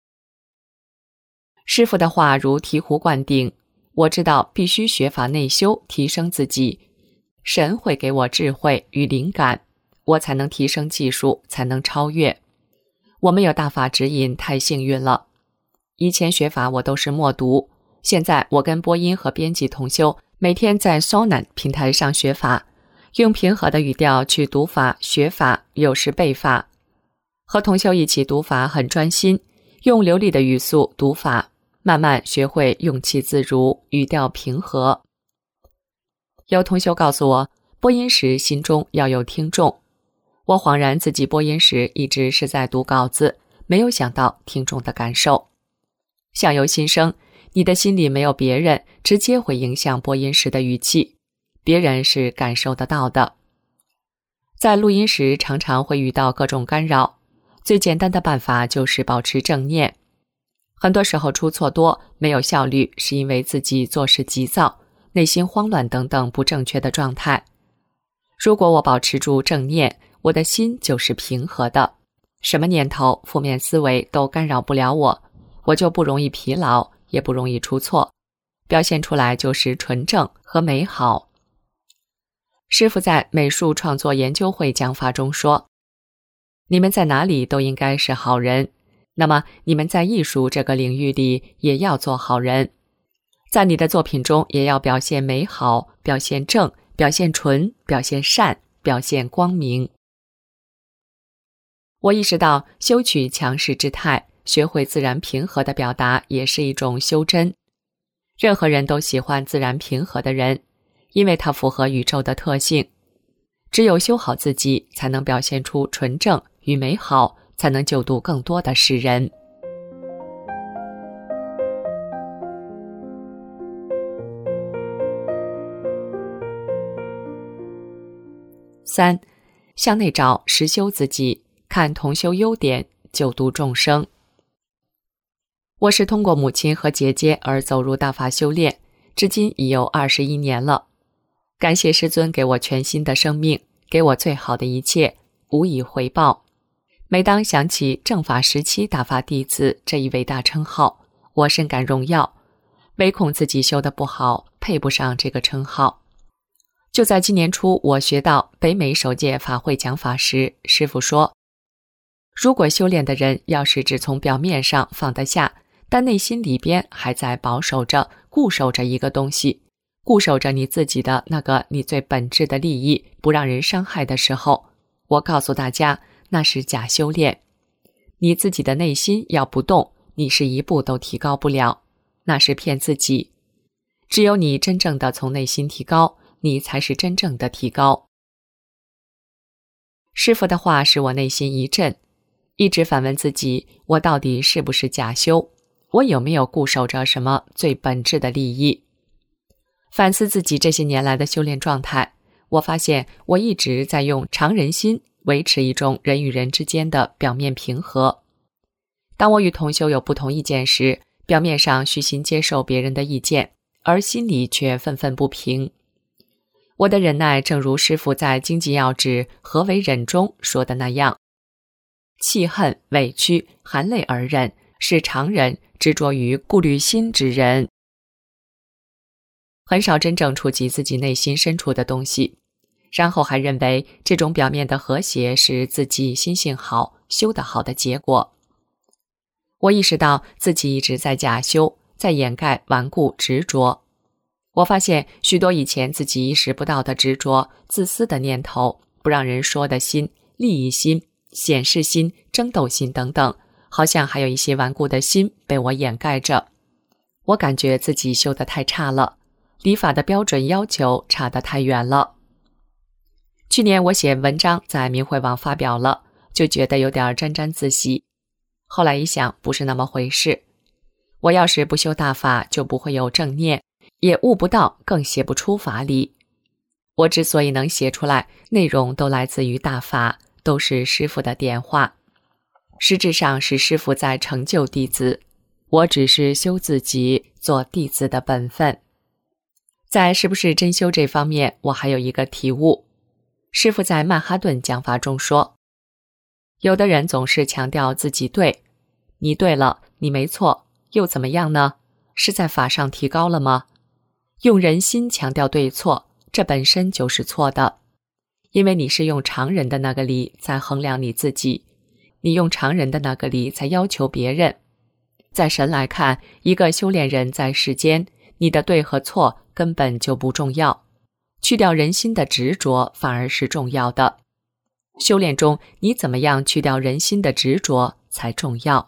师父的话如醍醐灌顶，我知道必须学法内修，提升自己，神会给我智慧与灵感，我才能提升技术，才能超越。我们有大法指引，太幸运了。以前学法我都是默读，现在我跟播音和编辑同修每天在 Sonan 平台上学法，用平和的语调去读法、学法，有时背法。和同修一起读法很专心，用流利的语速读法，慢慢学会用气自如，语调平和。有同修告诉我，播音时心中要有听众。我恍然自己播音时一直是在读稿子，没有想到听众的感受。相由心生，你的心里没有别人，直接会影响播音时的语气，别人是感受得到的。在录音时常常会遇到各种干扰，最简单的办法就是保持正念。很多时候出错多，没有效率，是因为自己做事急躁，内心慌乱等等不正确的状态。如果我保持住正念，我的心就是平和的，什么念头、负面思维都干扰不了我，我就不容易疲劳，也不容易出错，表现出来就是纯正和美好。师父在美术创作研究会讲法中说，你们在哪里都应该是好人，那么你们在艺术这个领域里也要做好人，在你的作品中也要表现美好，表现正，表现纯，表现善，表现光明。我意识到修取强势之态，学会自然平和的表达也是一种修真。任何人都喜欢自然平和的人，因为它符合宇宙的特性。只有修好自己，才能表现出纯正与美好，才能救度更多的世人。3. 向内找，实修自己，看同修优点，救度众生。我是通过母亲和姐姐而走入大法修炼，至今已有21年了。感谢师尊给我全新的生命，给我最好的一切，无以回报。每当想起正法时期大法弟子这一伟大称号，我深感荣耀，唯恐自己修得不好，配不上这个称号。就在今年初，我学到北美首届法会讲法时，师父说，如果修炼的人要是只从表面上放得下，但内心里边还在保守着、固守着一个东西，固守着你自己的那个你最本质的利益，不让人伤害的时候，我告诉大家，那是假修炼。你自己的内心要不动，你是一步都提高不了，那是骗自己。只有你真正的从内心提高，你才是真正的提高。师父的话使我内心一震，一直反问自己，我到底是不是假修？我有没有固守着什么最本质的利益？反思自己这些年来的修炼状态，我发现我一直在用常人心维持一种人与人之间的表面平和。当我与同修有不同意见时，表面上虚心接受别人的意见，而心里却愤愤不平。我的忍耐正如师父在《经济要旨何为忍》中说的那样，气恨、委屈、含泪而忍，是常人执着于顾虑心之人，很少真正触及自己内心深处的东西，然后还认为这种表面的和谐是自己心性好、修得好的结果。我意识到自己一直在假修，在掩盖顽固执着。我发现许多以前自己意识不到的执着、自私的念头、不让人说的心、利益心、显示心、争斗心等等，好像还有一些顽固的心被我掩盖着。我感觉自己修得太差了，离法的标准要求差得太远了。去年我写文章在明慧网发表了，就觉得有点沾沾自喜。后来一想，不是那么回事。我要是不修大法，就不会有正念，也悟不到，更写不出法理。我之所以能写出来，内容都来自于大法，都是师父的点化。实质上是师父在成就弟子，我只是修自己，做弟子的本分。 在是不是真修这方面，我还有一个体悟。师父在曼哈顿讲法中说，有的人总是强调自己对，你对了，你没错，又怎么样呢？是在法上提高了吗？用人心强调对错，这本身就是错的，因为你是用常人的那个理在衡量你自己，你用常人的那个理在要求别人。在神来看，一个修炼人在世间，你的对和错根本就不重要，去掉人心的执着反而是重要的。修炼中，你怎么样去掉人心的执着才重要。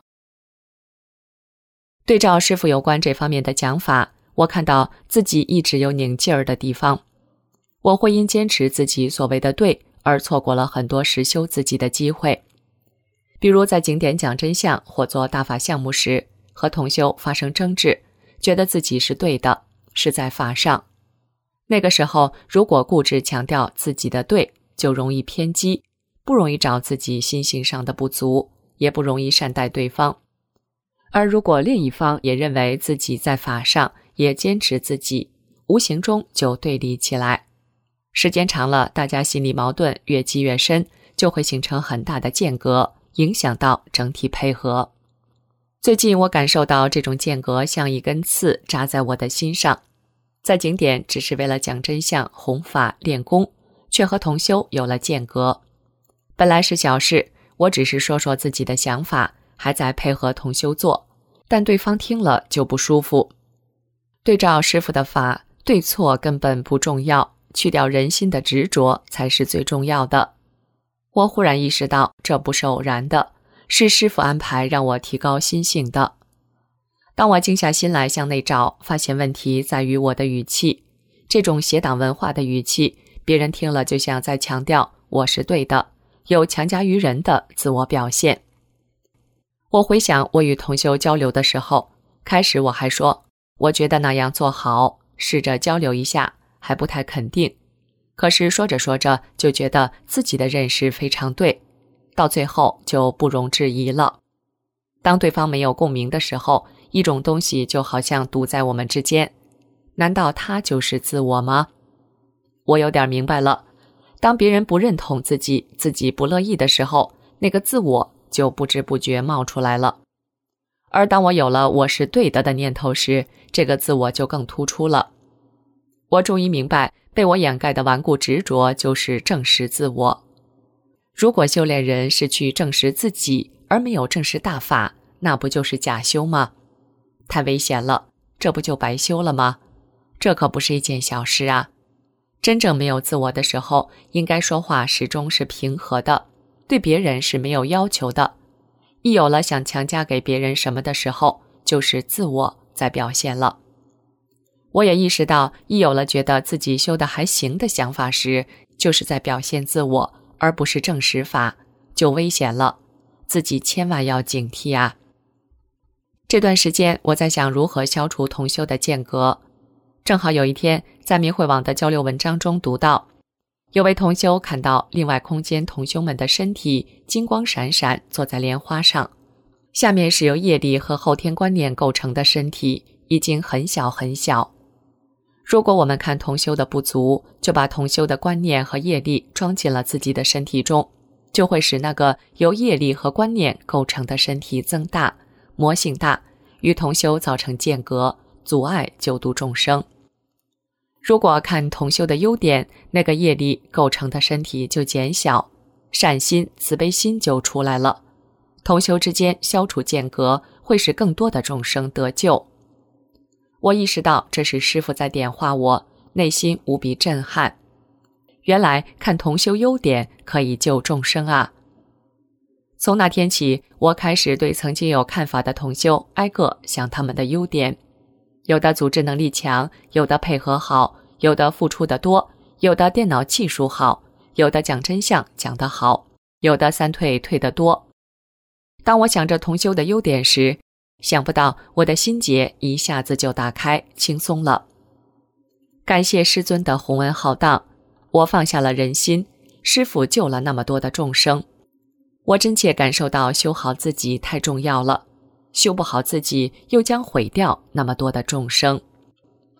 对照师父有关这方面的讲法，我看到自己一直有拧劲儿的地方。我会因坚持自己所谓的对，而错过了很多实修自己的机会。比如在景点讲真相或做大法项目时，和同修发生争执，觉得自己是对的，是在法上。那个时候，如果固执强调自己的对，就容易偏激，不容易找自己心性上的不足，也不容易善待对方。而如果另一方也认为自己在法上，也坚持自己，无形中就对立起来。时间长了，大家心理矛盾越积越深，就会形成很大的间隔，影响到整体配合。最近我感受到这种间隔像一根刺扎在我的心上，在景点只是为了讲真相、弘法、练功，却和同修有了间隔。本来是小事，我只是说说自己的想法，还在配合同修做，但对方听了就不舒服。对照师父的法，对错根本不重要，去掉人心的执着才是最重要的。我忽然意识到，这不是偶然的，是师父安排让我提高心性的。当我静下心来向内找，发现问题在于我的语气。这种邪党文化的语气，别人听了就像在强调我是对的，有强加于人的自我表现。我回想我与同修交流的时候，开始我还说，我觉得那样做好，试着交流一下，还不太肯定。可是说着说着就觉得自己的认识非常对，到最后就不容置疑了。当对方没有共鸣的时候，一种东西就好像堵在我们之间，难道它就是自我吗？我有点明白了，当别人不认同自己，自己不乐意的时候，那个自我就不知不觉冒出来了。而当我有了我是对的念头时，这个自我就更突出了。我终于明白，被我掩盖的顽固执着就是证实自我。如果修炼人是去证实自己，而没有证实大法，那不就是假修吗？太危险了，这不就白修了吗？这可不是一件小事啊。真正没有自我的时候，应该说话始终是平和的，对别人是没有要求的。一有了想强加给别人什么的时候，就是自我在表现了。我也意识到，一有了觉得自己修得还行的想法时，就是在表现自我，而不是证实法，就危险了。自己千万要警惕啊！这段时间我在想如何消除同修的间隔。正好有一天在明慧网的交流文章中读到，有位同修看到另外空间同修们的身体金光闪闪坐在莲花上，下面是由业力和后天观念构成的身体，已经很小很小。如果我们看同修的不足，就把同修的观念和业力装进了自己的身体中，就会使那个由业力和观念构成的身体增大，魔性大，与同修造成间隔，阻碍救度众生。如果看同修的优点，那个业力构成的身体就减小，善心、慈悲心就出来了。同修之间消除间隔，会使更多的众生得救。我意识到这是师父在点化我，内心无比震撼。原来看同修优点可以救众生啊！从那天起，我开始对曾经有看法的同修挨个想他们的优点。有的组织能力强，有的配合好，有的付出的多，有的电脑技术好，有的讲真相讲得好，有的三退退得多。当我想着同修的优点时，想不到我的心结一下子就打开，轻松了。感谢师尊的宏文浩荡，我放下了人心，师父救了那么多的众生。我真切感受到修好自己太重要了，修不好自己又将毁掉那么多的众生。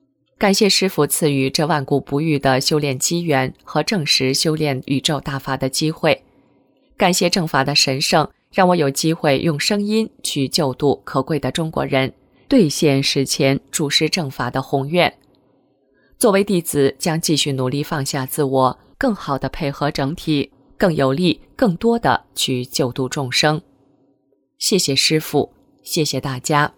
感谢师父赐予这万古不遇的修炼机缘和证实修炼宇宙大法的机会。感谢正法的神圣，让我有机会用声音去救度可贵的中国人，兑现史前主师正法的宏愿。作为弟子，将继续努力放下自我，更好地配合整体，更有力、更多地去救度众生。谢谢师父，谢谢大家。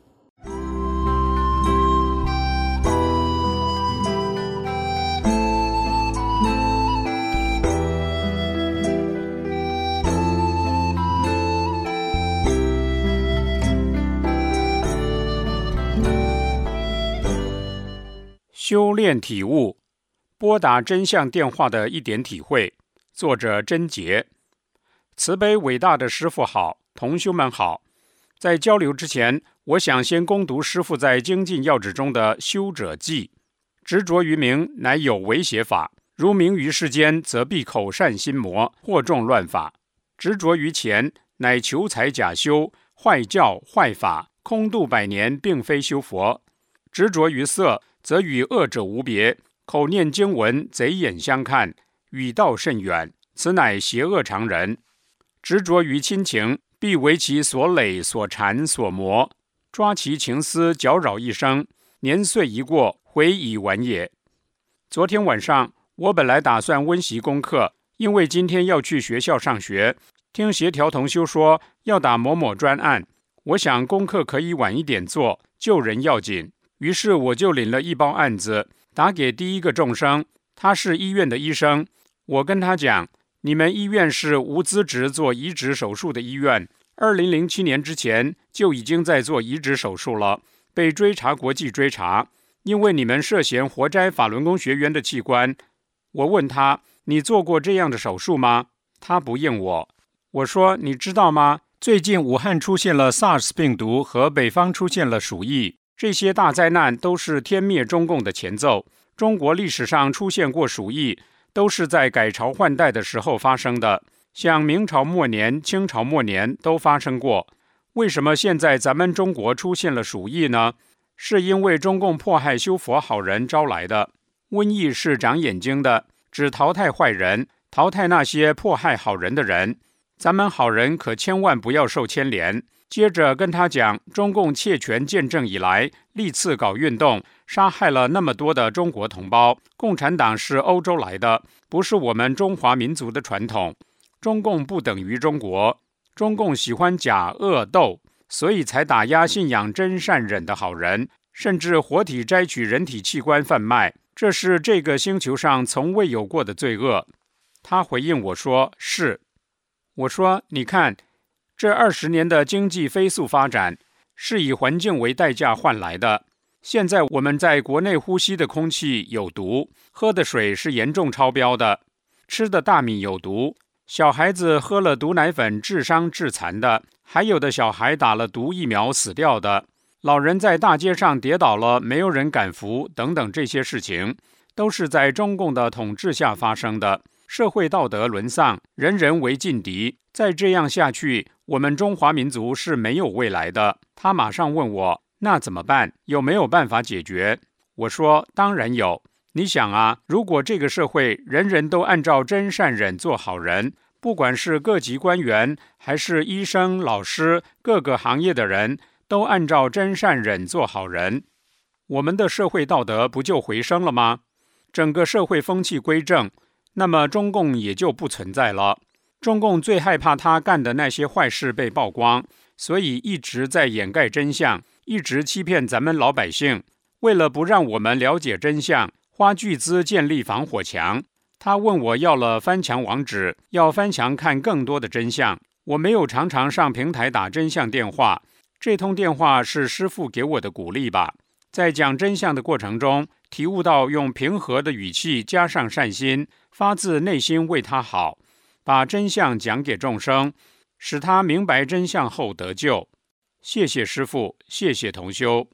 修炼体悟，拨打真相电话的一点体会。作者真杰。慈悲伟大的师父好，同修们好。在交流之前，我想先攻读师父在精进要旨中的修者记。执着于名，乃有为邪法；如名于世间，则必口善心魔，惑众乱法。执着于钱，乃求财假修，坏教坏法，空度百年，并非修佛。执着于色，则与恶者无别，口念经文，贼眼相看，与道甚远，此乃邪恶常人。执着于亲情，必为其所累、所缠、所磨，抓其情思，搅扰一生，年岁一过，悔已晚也。昨天晚上，我本来打算温习功课，因为今天要去学校上学，听协调同修说要打某某专案，我想功课可以晚一点做，救人要紧。于是我就领了一包案子，打给第一个众生，他是医院的医生。我跟他讲，你们医院是无资质做移植手术的医院，2007年之前就已经在做移植手术了，被追查国际追查，因为你们涉嫌活摘法轮功学员的器官。我问他，你做过这样的手术吗？他不应我。我说，你知道吗？最近武汉出现了 SARS 病毒和北方出现了鼠疫，这些大灾难都是天灭中共的前奏。中国历史上出现过鼠疫，都是在改朝换代的时候发生的，像明朝末年、清朝末年都发生过。为什么现在咱们中国出现了鼠疫呢？是因为中共迫害修佛好人招来的。瘟疫是长眼睛的，只淘汰坏人，淘汰那些迫害好人的人。咱们好人可千万不要受牵连。接着跟他讲，中共窃权建政以来，历次搞运动，杀害了那么多的中国同胞。共产党是欧洲来的，不是我们中华民族的传统。中共不等于中国，中共喜欢假恶斗，所以才打压信仰真善忍的好人，甚至活体摘取人体器官贩卖，这是这个星球上从未有过的罪恶。他回应我说，是。我说，你看，这20年的经济飞速发展，是以环境为代价换来的。现在我们在国内呼吸的空气有毒，喝的水是严重超标的，吃的大米有毒，小孩子喝了毒奶粉致伤致残的，还有的小孩打了毒疫苗死掉的，老人在大街上跌倒了没有人敢扶等等，这些事情都是在中共的统治下发生的。社会道德沦丧，人人为劲敌，再这样下去，我们中华民族是没有未来的。他马上问我，那怎么办？有没有办法解决？我说，当然有。你想啊，如果这个社会人人都按照真善忍做好人，不管是各级官员，还是医生、老师，各个行业的人都按照真善忍做好人，我们的社会道德不就回升了吗？整个社会风气归正，那么中共也就不存在了。中共最害怕他干的那些坏事被曝光，所以一直在掩盖真相，一直欺骗咱们老百姓。为了不让我们了解真相，花巨资建立防火墙。他问我要了翻墙网址，要翻墙看更多的真相。我没有常常上平台打真相电话，这通电话是师父给我的鼓励吧。在讲真相的过程中，体悟到用平和的语气加上善心，发自内心为他好，把真相讲给众生，使他明白真相后得救。谢谢师父，谢谢同修。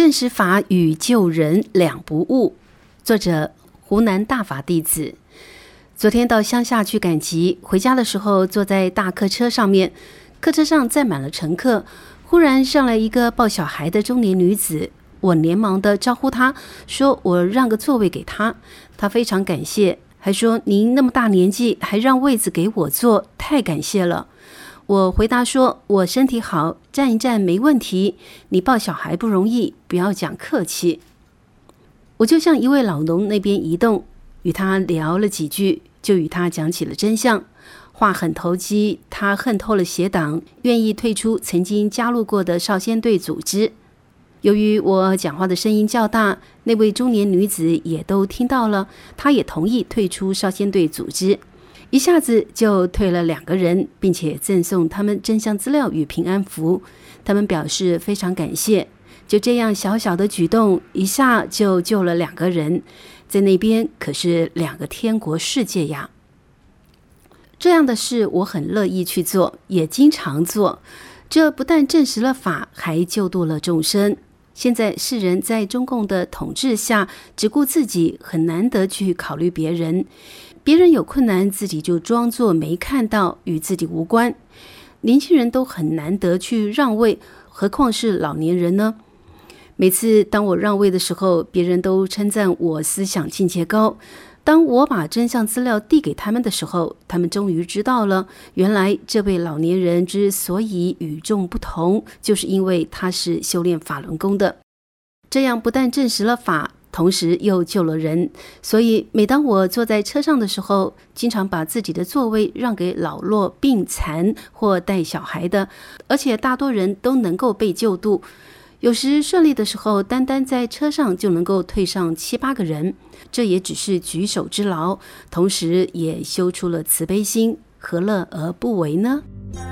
证实法与救人两不误。作者湖南大法弟子。昨天到乡下去赶集，回家的时候坐在大客车上面，客车上载满了乘客，忽然上来一个抱小孩的中年女子，我连忙的招呼她，说我让个座位给她，她非常感谢，还说您那么大年纪还让位子给我坐，太感谢了。我回答说我身体好，站一站没问题，你抱小孩不容易，不要讲客气。我就向一位老农那边移动，与他聊了几句，就与他讲起了真相，话很投机，他恨透了邪党，愿意退出曾经加入过的少先队组织。由于我讲话的声音较大，那位中年女子也都听到了，她也同意退出少先队组织，一下子就退了2个人，并且赠送他们真相资料与平安符，他们表示非常感谢。就这样小小的举动，一下就救了2个人，在那边可是2个天国世界呀。这样的事我很乐意去做，也经常做，这不但证实了法，还救度了众生。现在世人在中共的统治下只顾自己，很难得去考虑别人，别人有困难自己就装作没看到，与自己无关。年轻人都很难得去让位，何况是老年人呢？每次当我让位的时候，别人都称赞我思想境界高，当我把真相资料递给他们的时候，他们终于知道了，原来这位老年人之所以与众不同，就是因为他是修炼法轮功的。这样不但证实了法，同时又救了人。所以每当我坐在车上的时候，经常把自己的座位让给老弱病残或带小孩的，而且大多人都能够被救度。有时顺利的时候，单单在车上就能够退上7、8个人，这也只是举手之劳，同时也修出了慈悲心，何乐而不为呢？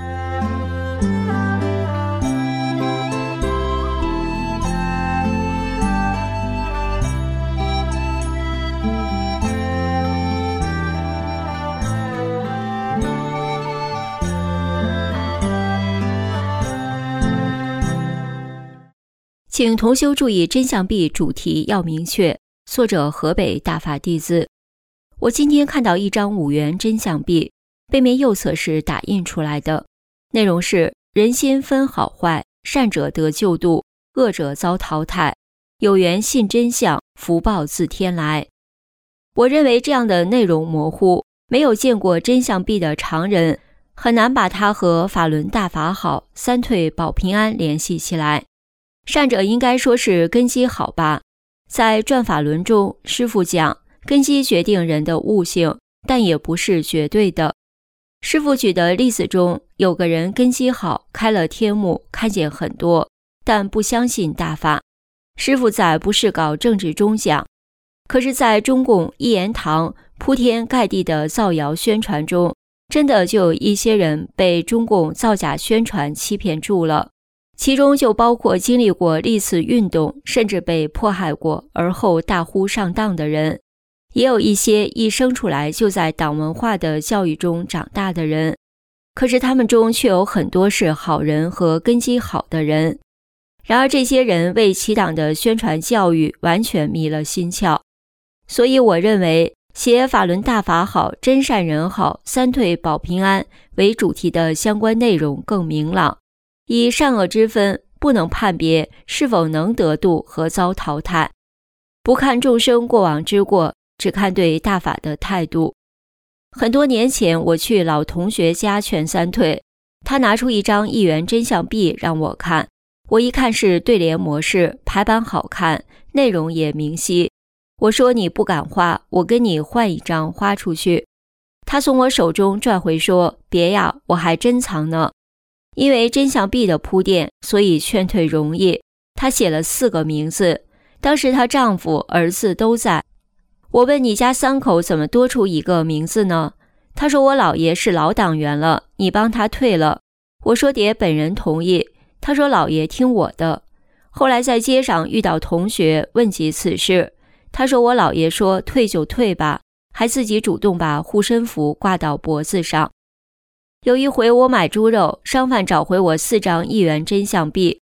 请同修注意，真相币主题要明确。作者河北大法弟子。我今天看到一张5元真相币，背面右侧是打印出来的，内容是人心分好坏，善者得救度，恶者遭淘汰，有缘信真相，福报自天来。我认为这样的内容模糊，没有见过真相币的常人很难把它和法轮大法好、三退保平安联系起来。善者应该说是根基好吧。在转法轮中，师父讲根基决定人的悟性，但也不是绝对的。师父举的例子中，有个人根基好，开了天目，看见很多，但不相信大法。师父在不是搞政治中讲，可是在中共一言堂铺天盖地的造谣宣传中，真的就有一些人被中共造假宣传欺骗住了。其中就包括经历过历次运动，甚至被迫害过而后大呼上当的人，也有一些一生出来就在党文化的教育中长大的人，可是他们中却有很多是好人和根基好的人。然而这些人为其党的宣传教育完全迷了心窍。所以我认为写法轮大法好、真善人好、三退保平安为主题的相关内容更明朗，以善恶之分，不能判别是否能得度和遭淘汰，不看众生过往之过，只看对大法的态度。很多年前我去老同学家劝三退，他拿出一张1元真相币让我看，我一看是对联模式，排版好看，内容也明晰。我说你不敢花，我跟你换一张花出去。他从我手中拽回说，别呀，我还珍藏呢。因为真相币的铺垫，所以劝退容易。她写了4个名字，当时她丈夫、儿子都在。我问你家3口怎么多出1个名字呢？她说我姥爷是老党员了，你帮他退了。我说得本人同意。她说姥爷听我的。后来在街上遇到同学问及此事，她说我姥爷说退就退吧，还自己主动把护身符挂到脖子上。有一回我买猪肉，商贩找回我4张1元真相币，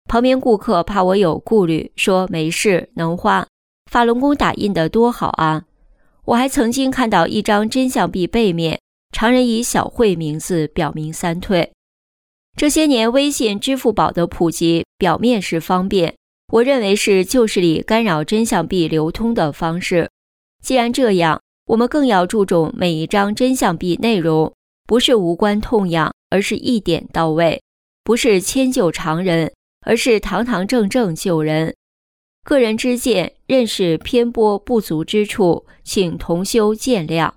旁边顾客怕我有顾虑，说没事，能花，法轮功打印的多好啊。我还曾经看到一张真相币背面，常人以小慧名字表明三退。这些年微信、支付宝的普及，表面是方便，我认为是旧势力干扰真相币流通的方式。既然这样，我们更要注重每一张真相币内容，不是无关痛痒，而是一点到位，不是迁就常人，而是堂堂正正救人。个人之见，认识偏颇不足之处，请同修见谅。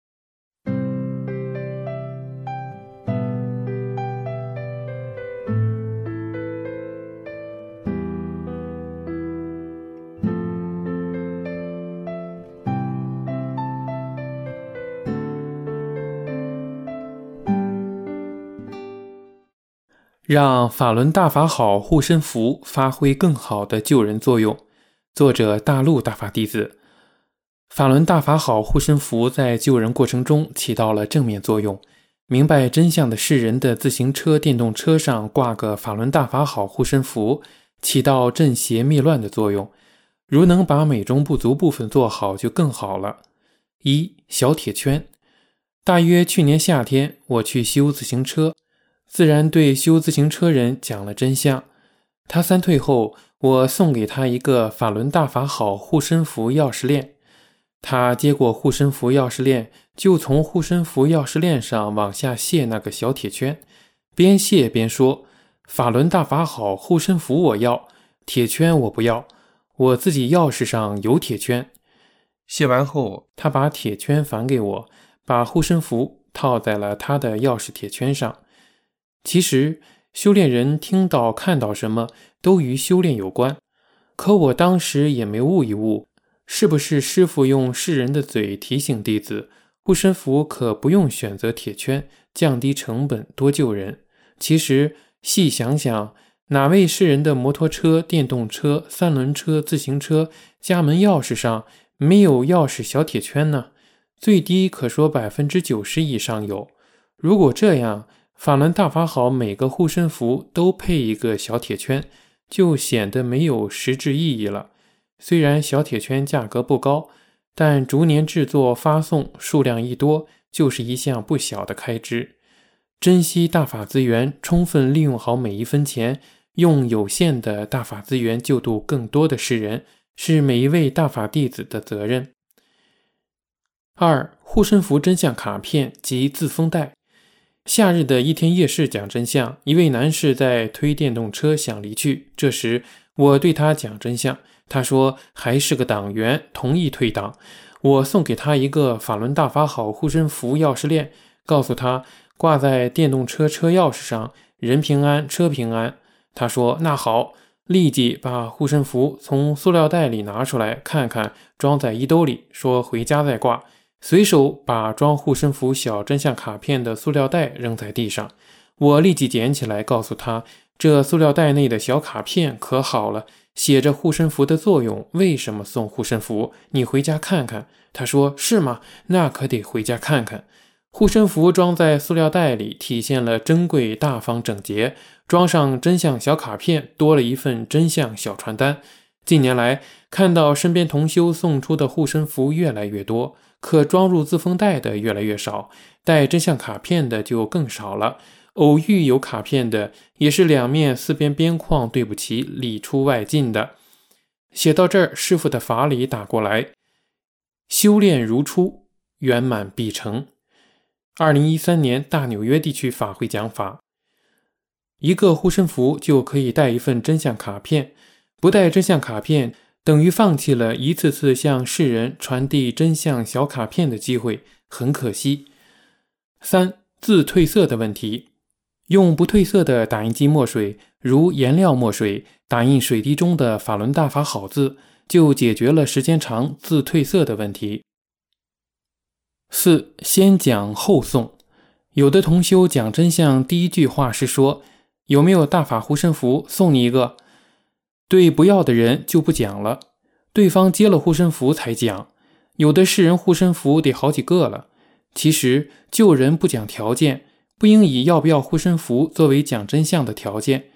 让法轮大法好护身符发挥更好的救人作用。作者大陆大法弟子。法轮大法好护身符在救人过程中起到了正面作用。明白真相的世人的自行车、电动车上挂个法轮大法好护身符，起到镇邪灭乱的作用。如能把美中不足部分做好就更好了。1. 小铁圈。大约去年夏天，我去修自行车，自然对修自行车人讲了真相。他三退后，我送给他一个法轮大法好护身符钥匙链。他接过护身符钥匙链，就从护身符钥匙链上往下卸那个小铁圈，边卸边说：法轮大法好护身符我要，铁圈我不要，我自己钥匙上有铁圈。卸完后，他把铁圈还给我，把护身符套在了他的钥匙铁圈上。其实修炼人听到看到什么都与修炼有关，可我当时也没悟一悟，是不是师父用世人的嘴提醒弟子，护身符可不用选择铁圈，降低成本，多救人。其实细想想，哪位世人的摩托车、电动车、三轮车、自行车家门钥匙上没有钥匙小铁圈呢？最低可说 90% 以上有。如果这样，法轮大法好每个护身符都配一个小铁圈，就显得没有实质意义了。虽然小铁圈价格不高，但逐年制作发送，数量一多，就是一项不小的开支。珍惜大法资源，充分利用好每一分钱，用有限的大法资源救度更多的世人，是每一位大法弟子的责任。2. 护身符真相卡片及自封袋。夏日的一天夜市讲真相，一位男士在推电动车想离去，这时我对他讲真相，他说还是个党员，同意退党。我送给他一个法轮大法好护身符钥匙链，告诉他挂在电动车车钥匙上，人平安车平安。他说那好，立即把护身符从塑料袋里拿出来看看，装在衣兜里，说回家再挂。随手把装护身符小真相卡片的塑料袋扔在地上，我立即捡起来告诉他，这塑料袋内的小卡片可好了，写着护身符的作用，为什么送护身符，你回家看看。他说是吗？那可得回家看看。护身符装在塑料袋里，体现了珍贵大方整洁，装上真相小卡片，多了一份真相小传单。近年来看到身边同修送出的护身符越来越多，可装入自封袋的越来越少，带真相卡片的就更少了。偶遇有卡片的，也是两面四边边框对不齐，里出外进的。写到这儿，师父的法理打过来，修炼如初，圆满必成。2013年大纽约地区法会讲法，一个护身符就可以带一份真相卡片，不带真相卡片等于放弃了一次次向世人传递真相小卡片的机会，很可惜。3. 字褪色的问题。用不褪色的打印机墨水，如颜料墨水，打印水滴中的法轮大法好字，就解决了时间长字褪色的问题。4. 先讲后送。有的同修讲真相第一句话是说，有没有大法护身符，送你一个。对不要的人就不讲了，对方接了护身符才讲。有的世人护身符得好几个了。其实救人不讲条件，不应以要不要护身符作为讲真相的条件。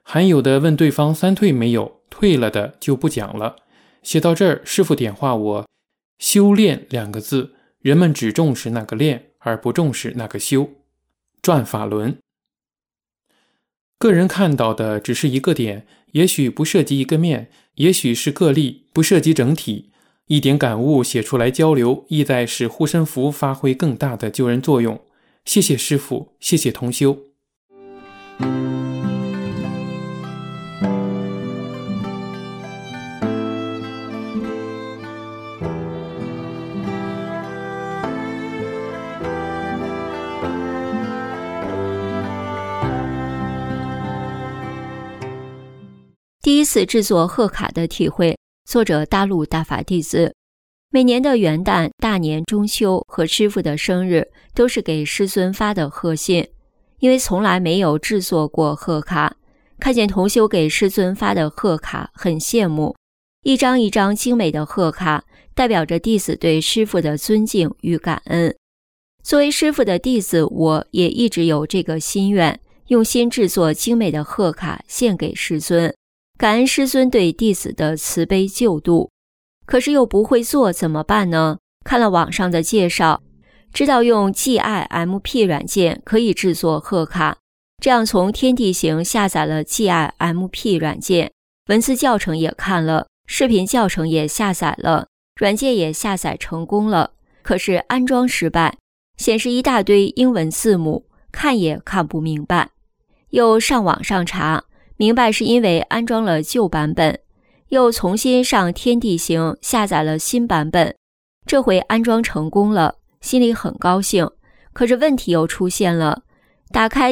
还有的问对方3退没有，退了的就不讲了。写到这儿，师父点化我，修炼2个字，人们只重视那个练，而不重视那个修。转法轮。个人看到的只是一个点，也许不涉及一个面，也许是个例，不涉及整体。一点感悟写出来交流，意在使护身符发挥更大的救人作用。谢谢师父，谢谢同修。 第一次制作贺卡的体会，作者大陆大法弟子。每年的元旦、大年、中秋和师父的生日都是给师尊发的贺信，因为从来没有制作过贺卡，看见同修给师尊发的贺卡很羡慕，一张一张精美的贺卡代表着弟子对师父的尊敬与感恩。作为师父的弟子，我也一直有这个心愿，用心制作精美的贺卡献给师尊，感恩师尊对弟子的慈悲救度。可是又不会做怎么办呢？看了网上的介绍，知道用 GIMP 软件可以制作贺卡，这样从天地行下载了 GIMP 软件，文字教程也看了，视频教程也下载了，软件也下载成功了。可是安装失败，显示一大堆英文字母，看也看不明白。又上网上查，明白是因为安装了旧版本，又重新上天地行下载了新版本，这回安装成功了，心里很高兴。可是问题又出现了，打开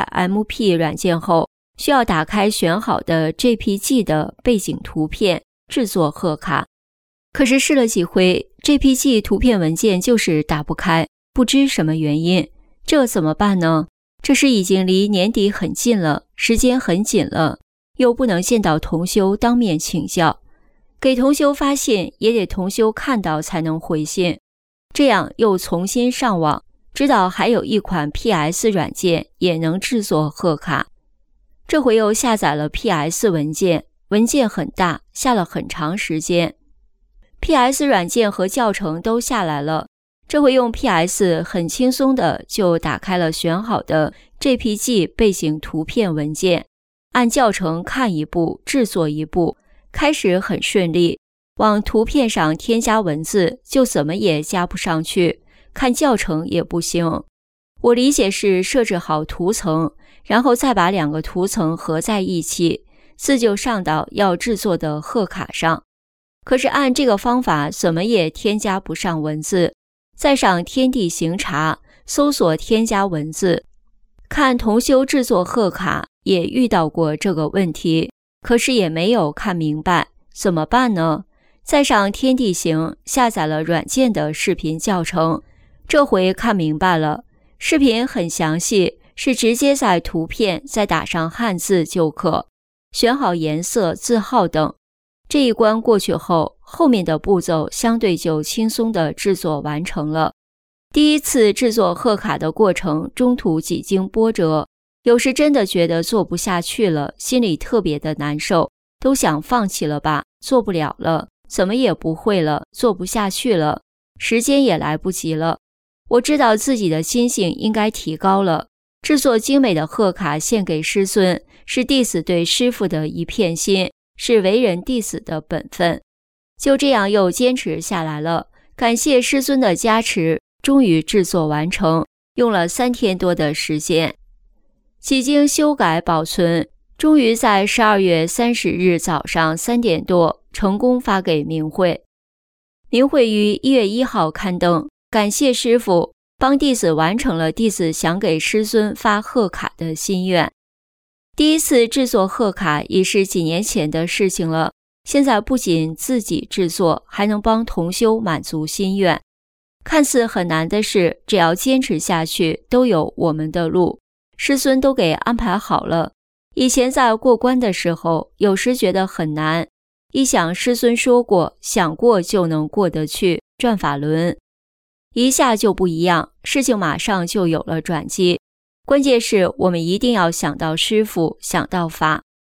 GIMP 软件后，需要打开选好的 JPG 的背景图片制作贺卡。可是试了几回， JPG 图片文件就是打不开，不知什么原因，这怎么办呢？这时已经离年底很近了，时间很紧了，又不能见到同修当面请教，给同修发信也得同修看到才能回信，这样又重新上网，知道还有一款 PS 软件也能制作贺卡。这回又下载了 PS 文件，文件很大，下了很长时间。PS 软件和教程都下来了，这回用 PS 很轻松的就打开了选好的 JPG 背景图片文件，按教程看一步制作一步，开始很顺利，往图片上添加文字就怎么也加不上去，看教程也不行。我理解是设置好图层，然后再把2个图层合在一起，字就上到要制作的贺卡上。可是按这个方法怎么也添加不上文字，再上天地行查搜索添加文字，看同修制作贺卡也遇到过这个问题，可是也没有看明白，怎么办呢？再上天地行下载了软件的视频教程，这回看明白了，视频很详细，是直接在图片再打上汉字就可，选好颜色、字号等。这一关过去后，后面的步骤相对就轻松的制作完成了。第一次制作贺卡的过程中途几经波折，有时真的觉得做不下去了，心里特别的难受，都想放弃了吧，做不了了，怎么也不会了，做不下去了，时间也来不及了。我知道自己的心性应该提高了，制作精美的贺卡献给师尊，是弟子对师父的一片心，是为人弟子的本分。就这样又坚持下来了，感谢师尊的加持，终于制作完成，用了3天多的时间。几经修改保存，终于在12月30日早上3点多成功发给明慧。明慧于1月1号刊登，感谢师父帮弟子完成了弟子想给师尊发贺卡的心愿。第一次制作贺卡已是几年前的事情了，现在不仅自己制作，还能帮同修满足心愿。看似很难的事，只要坚持下去，都有我们的路，师尊都给安排好了。以前在过关的时候，有时觉得很难，一想师尊说过，想过就能过得去，转法轮。一下就不一样，事情马上就有了转机。关键是我们一定要想到师父，想到法，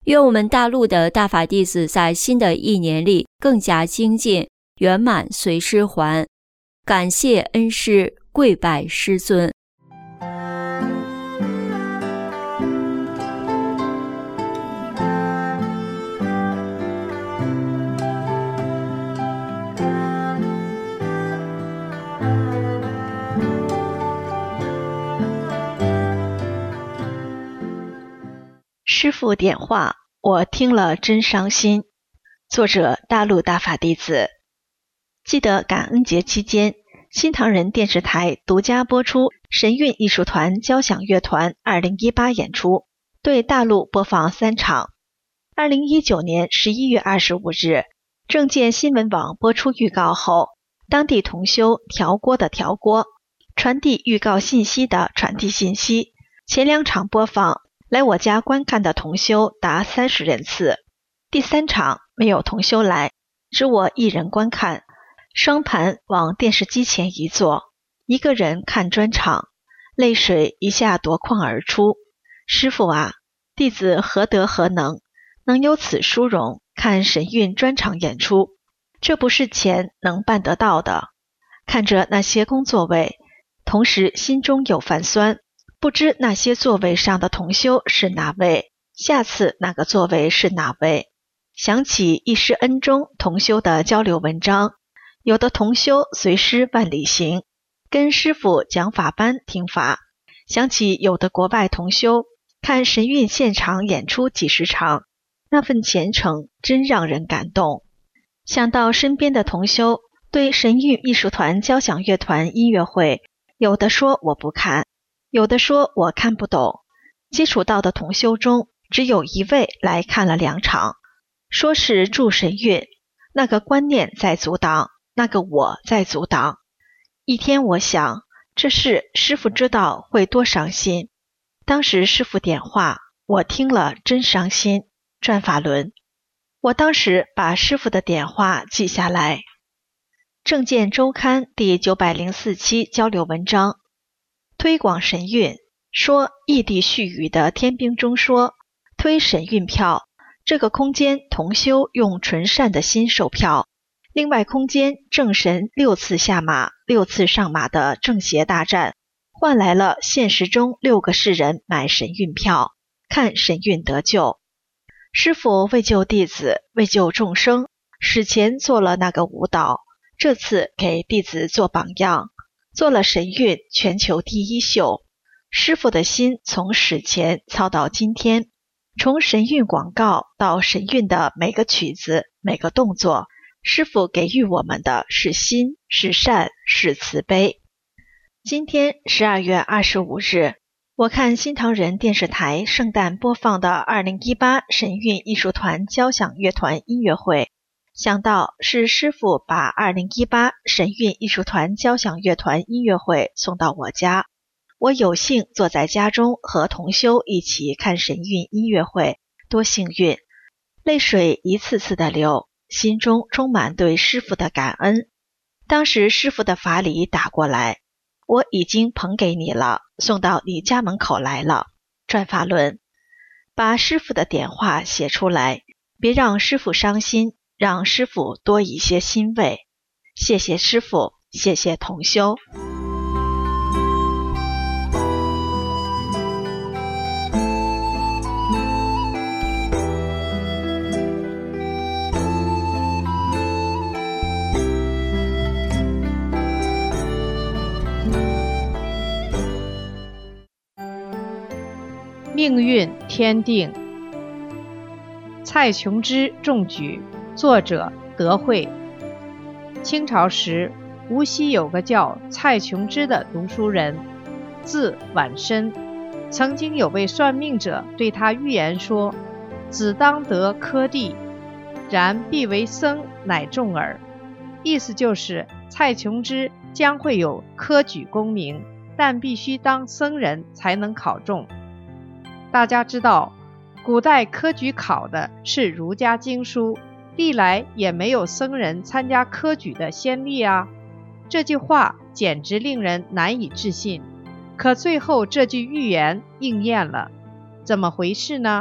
愿我们大陆的大法弟子在新的一年里更加精进圆满，随师还。感谢恩师，跪拜师尊。 师父点化，我听了真伤心。作者大陆大法弟子。记得感恩节期间，新唐人电视台独家播出神韵艺术团交响乐团2018演出，对大陆播放3场。2019年11月25日，正见新闻网播出预告后，当地同修调锅的调锅，传递预告信息的传递信息。前2场播放，来我家观看的同修达30人次。第3场没有同修来，只我一人观看，双盘往电视机前一坐，一个人看专场，泪水一下夺眶而出。师父啊，弟子何德何能，能有此殊荣看神韵专场演出，这不是钱能办得到的。看着那些空座位，同时心中有泛酸，不知那些座位上的同修是哪位，下次那个座位是哪位。想起一师恩中同修的交流文章，有的同修随师万里行，跟师父讲法班听法。想起有的国外同修看神韵现场演出几十场，那份虔诚真让人感动。想到身边的同修对神韵艺术团交响乐团音乐会，有的说我不看，有的说我看不懂。接触到的同修中，只有一位来看了2场，说是助神韵，那个观念在阻挡，那个我在阻挡。一天我想，这事师父知道会多伤心。当时师父点化，我听了真伤心。转法轮，我当时把师父的点化记下来。正见周刊第904期交流文章，推广神韵，说异地续语的天兵中说，推神韵票，这个空间同修用纯善的心售票，另外空间正神6次下马6次上马的正邪大战，换来了现实中6个世人买神韵票，看神韵得救。师父为救弟子，为救众生，史前做了那个舞蹈，这次给弟子做榜样，做了神韵全球第1秀。师父的心从史前操到今天，从神韵广告到神韵的每个曲子每个动作，师父给予我们的是心，是善，是慈悲。今天12月25日，我看新唐人电视台圣诞播放的2018神韵艺术团交响乐团音乐会，想到是师父把2018神韵艺术团交响乐团音乐会送到我家，我有幸坐在家中和同修一起看神韵音乐会，多幸运！泪水一次次的流，心中充满对师父的感恩。当时师父的法礼打过来，我已经捧给你了，送到你家门口来了。转法轮，把师父的点化写出来，别让师父伤心，让师父多一些欣慰。谢谢师父，谢谢同修。 命运天定。蔡琼之中举，作者德惠。清朝时，无锡有个叫蔡琼之的读书人，字婉申。曾经有位算命者对他预言说，子当得科第，然必为僧，乃中耳。意思就是蔡琼之将会有科举功名，但必须当僧人才能考中。大家知道，古代科举考的是儒家经书，历来也没有僧人参加科举的先例啊。这句话简直令人难以置信，可最后这句预言应验了。怎么回事呢？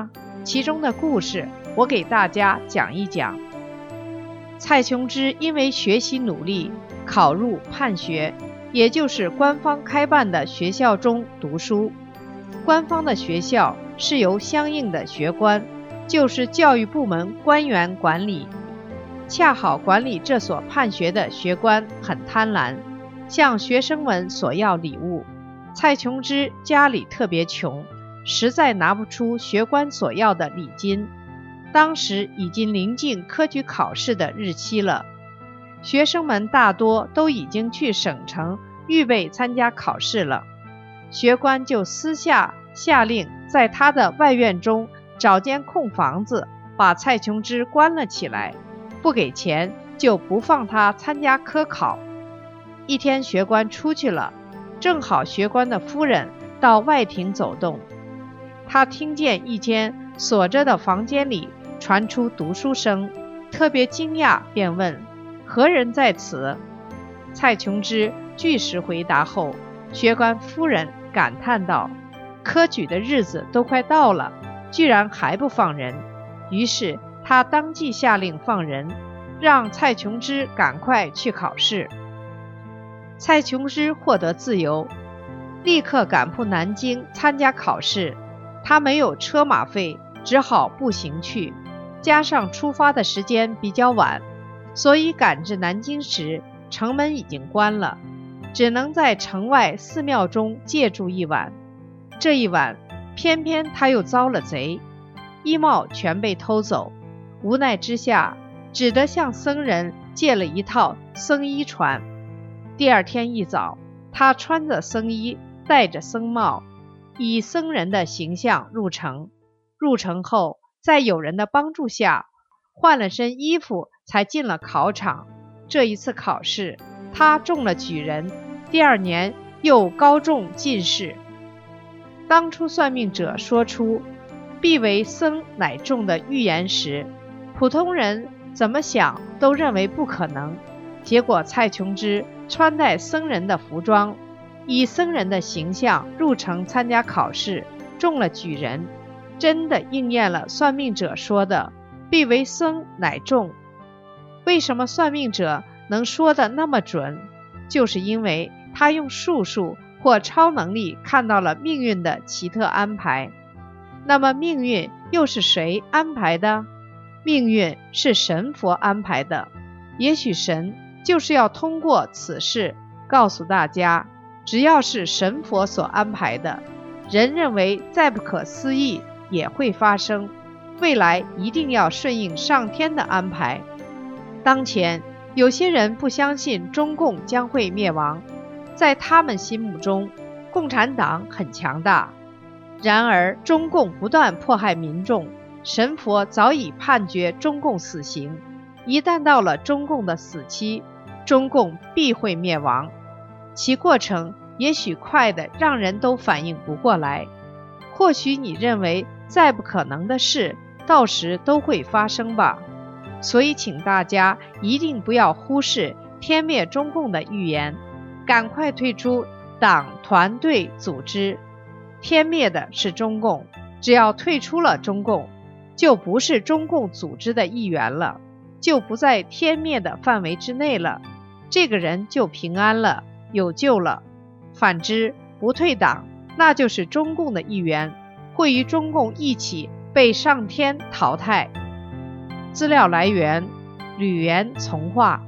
其中的故事我给大家讲一讲。蔡琼枝因为学习努力，考入判学，也就是官方开办的学校中读书。官方的学校是由相应的学官，就是教育部门官员管理。恰好管理这所判学的学官很贪婪，向学生们索要礼物。蔡琼枝家里特别穷，实在拿不出学官所要的礼金。当时已经临近科举考试的日期了，学生们大多都已经去省城预备参加考试了。学官就私下下令在他的外院中找间空房子，把蔡琼枝关了起来，不给钱就不放他参加科考。一天学官出去了，正好学官的夫人到外庭走动，他听见一间锁着的房间里传出读书声，特别惊讶，便问何人在此。蔡琼枝据实回答后，学官夫人感叹道，科举的日子都快到了，居然还不放人。于是他当即下令放人，让蔡琼枝赶快去考试。蔡琼枝获得自由，立刻赶赴南京参加考试。他没有车马费，只好步行去，加上出发的时间比较晚，所以赶至南京时，城门已经关了，只能在城外寺庙中借住一晚。这一晚偏偏他又遭了贼，衣帽全被偷走，无奈之下只得向僧人借了一套僧衣穿。第二天一早，他穿着僧衣，戴着僧帽，以僧人的形象入城。入城后，在有人的帮助下，换了身衣服才进了考场。这一次考试，他中了举人，第二年又高中进士。当初算命者说出必为僧乃中的预言时，普通人怎么想都认为不可能。结果蔡琼枝穿戴僧人的服装，以僧人的形象入城参加考试，中了举人，真的应验了算命者说的必为僧乃中。为什么算命者能说的那么准？就是因为他用术数或超能力看到了命运的奇特安排。那么命运又是谁安排的？命运是神佛安排的。也许神就是要通过此事告诉大家，只要是神佛所安排的，人认为再不可思议也会发生，未来一定要顺应上天的安排。当前有些人不相信中共将会灭亡，在他们心目中共产党很强大。然而中共不断迫害民众，神佛早已判决中共死刑，一旦到了中共的死期，中共必会灭亡。其过程也许快得让人都反应不过来。或许你认为再不可能的事，到时都会发生吧。所以请大家一定不要忽视天灭中共的预言，赶快退出党、团队、组织。天灭的是中共，只要退出了中共，就不是中共组织的一员了，就不在天灭的范围之内了，这个人就平安了，有救了。反之，不退党，那就是中共的一员，会与中共一起被上天淘汰。资料来源：吕岩从化。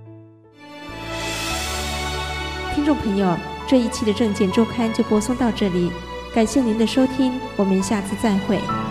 听众朋友，这一期的证件周刊就播送到这里，感谢您的收听，我们下次再会。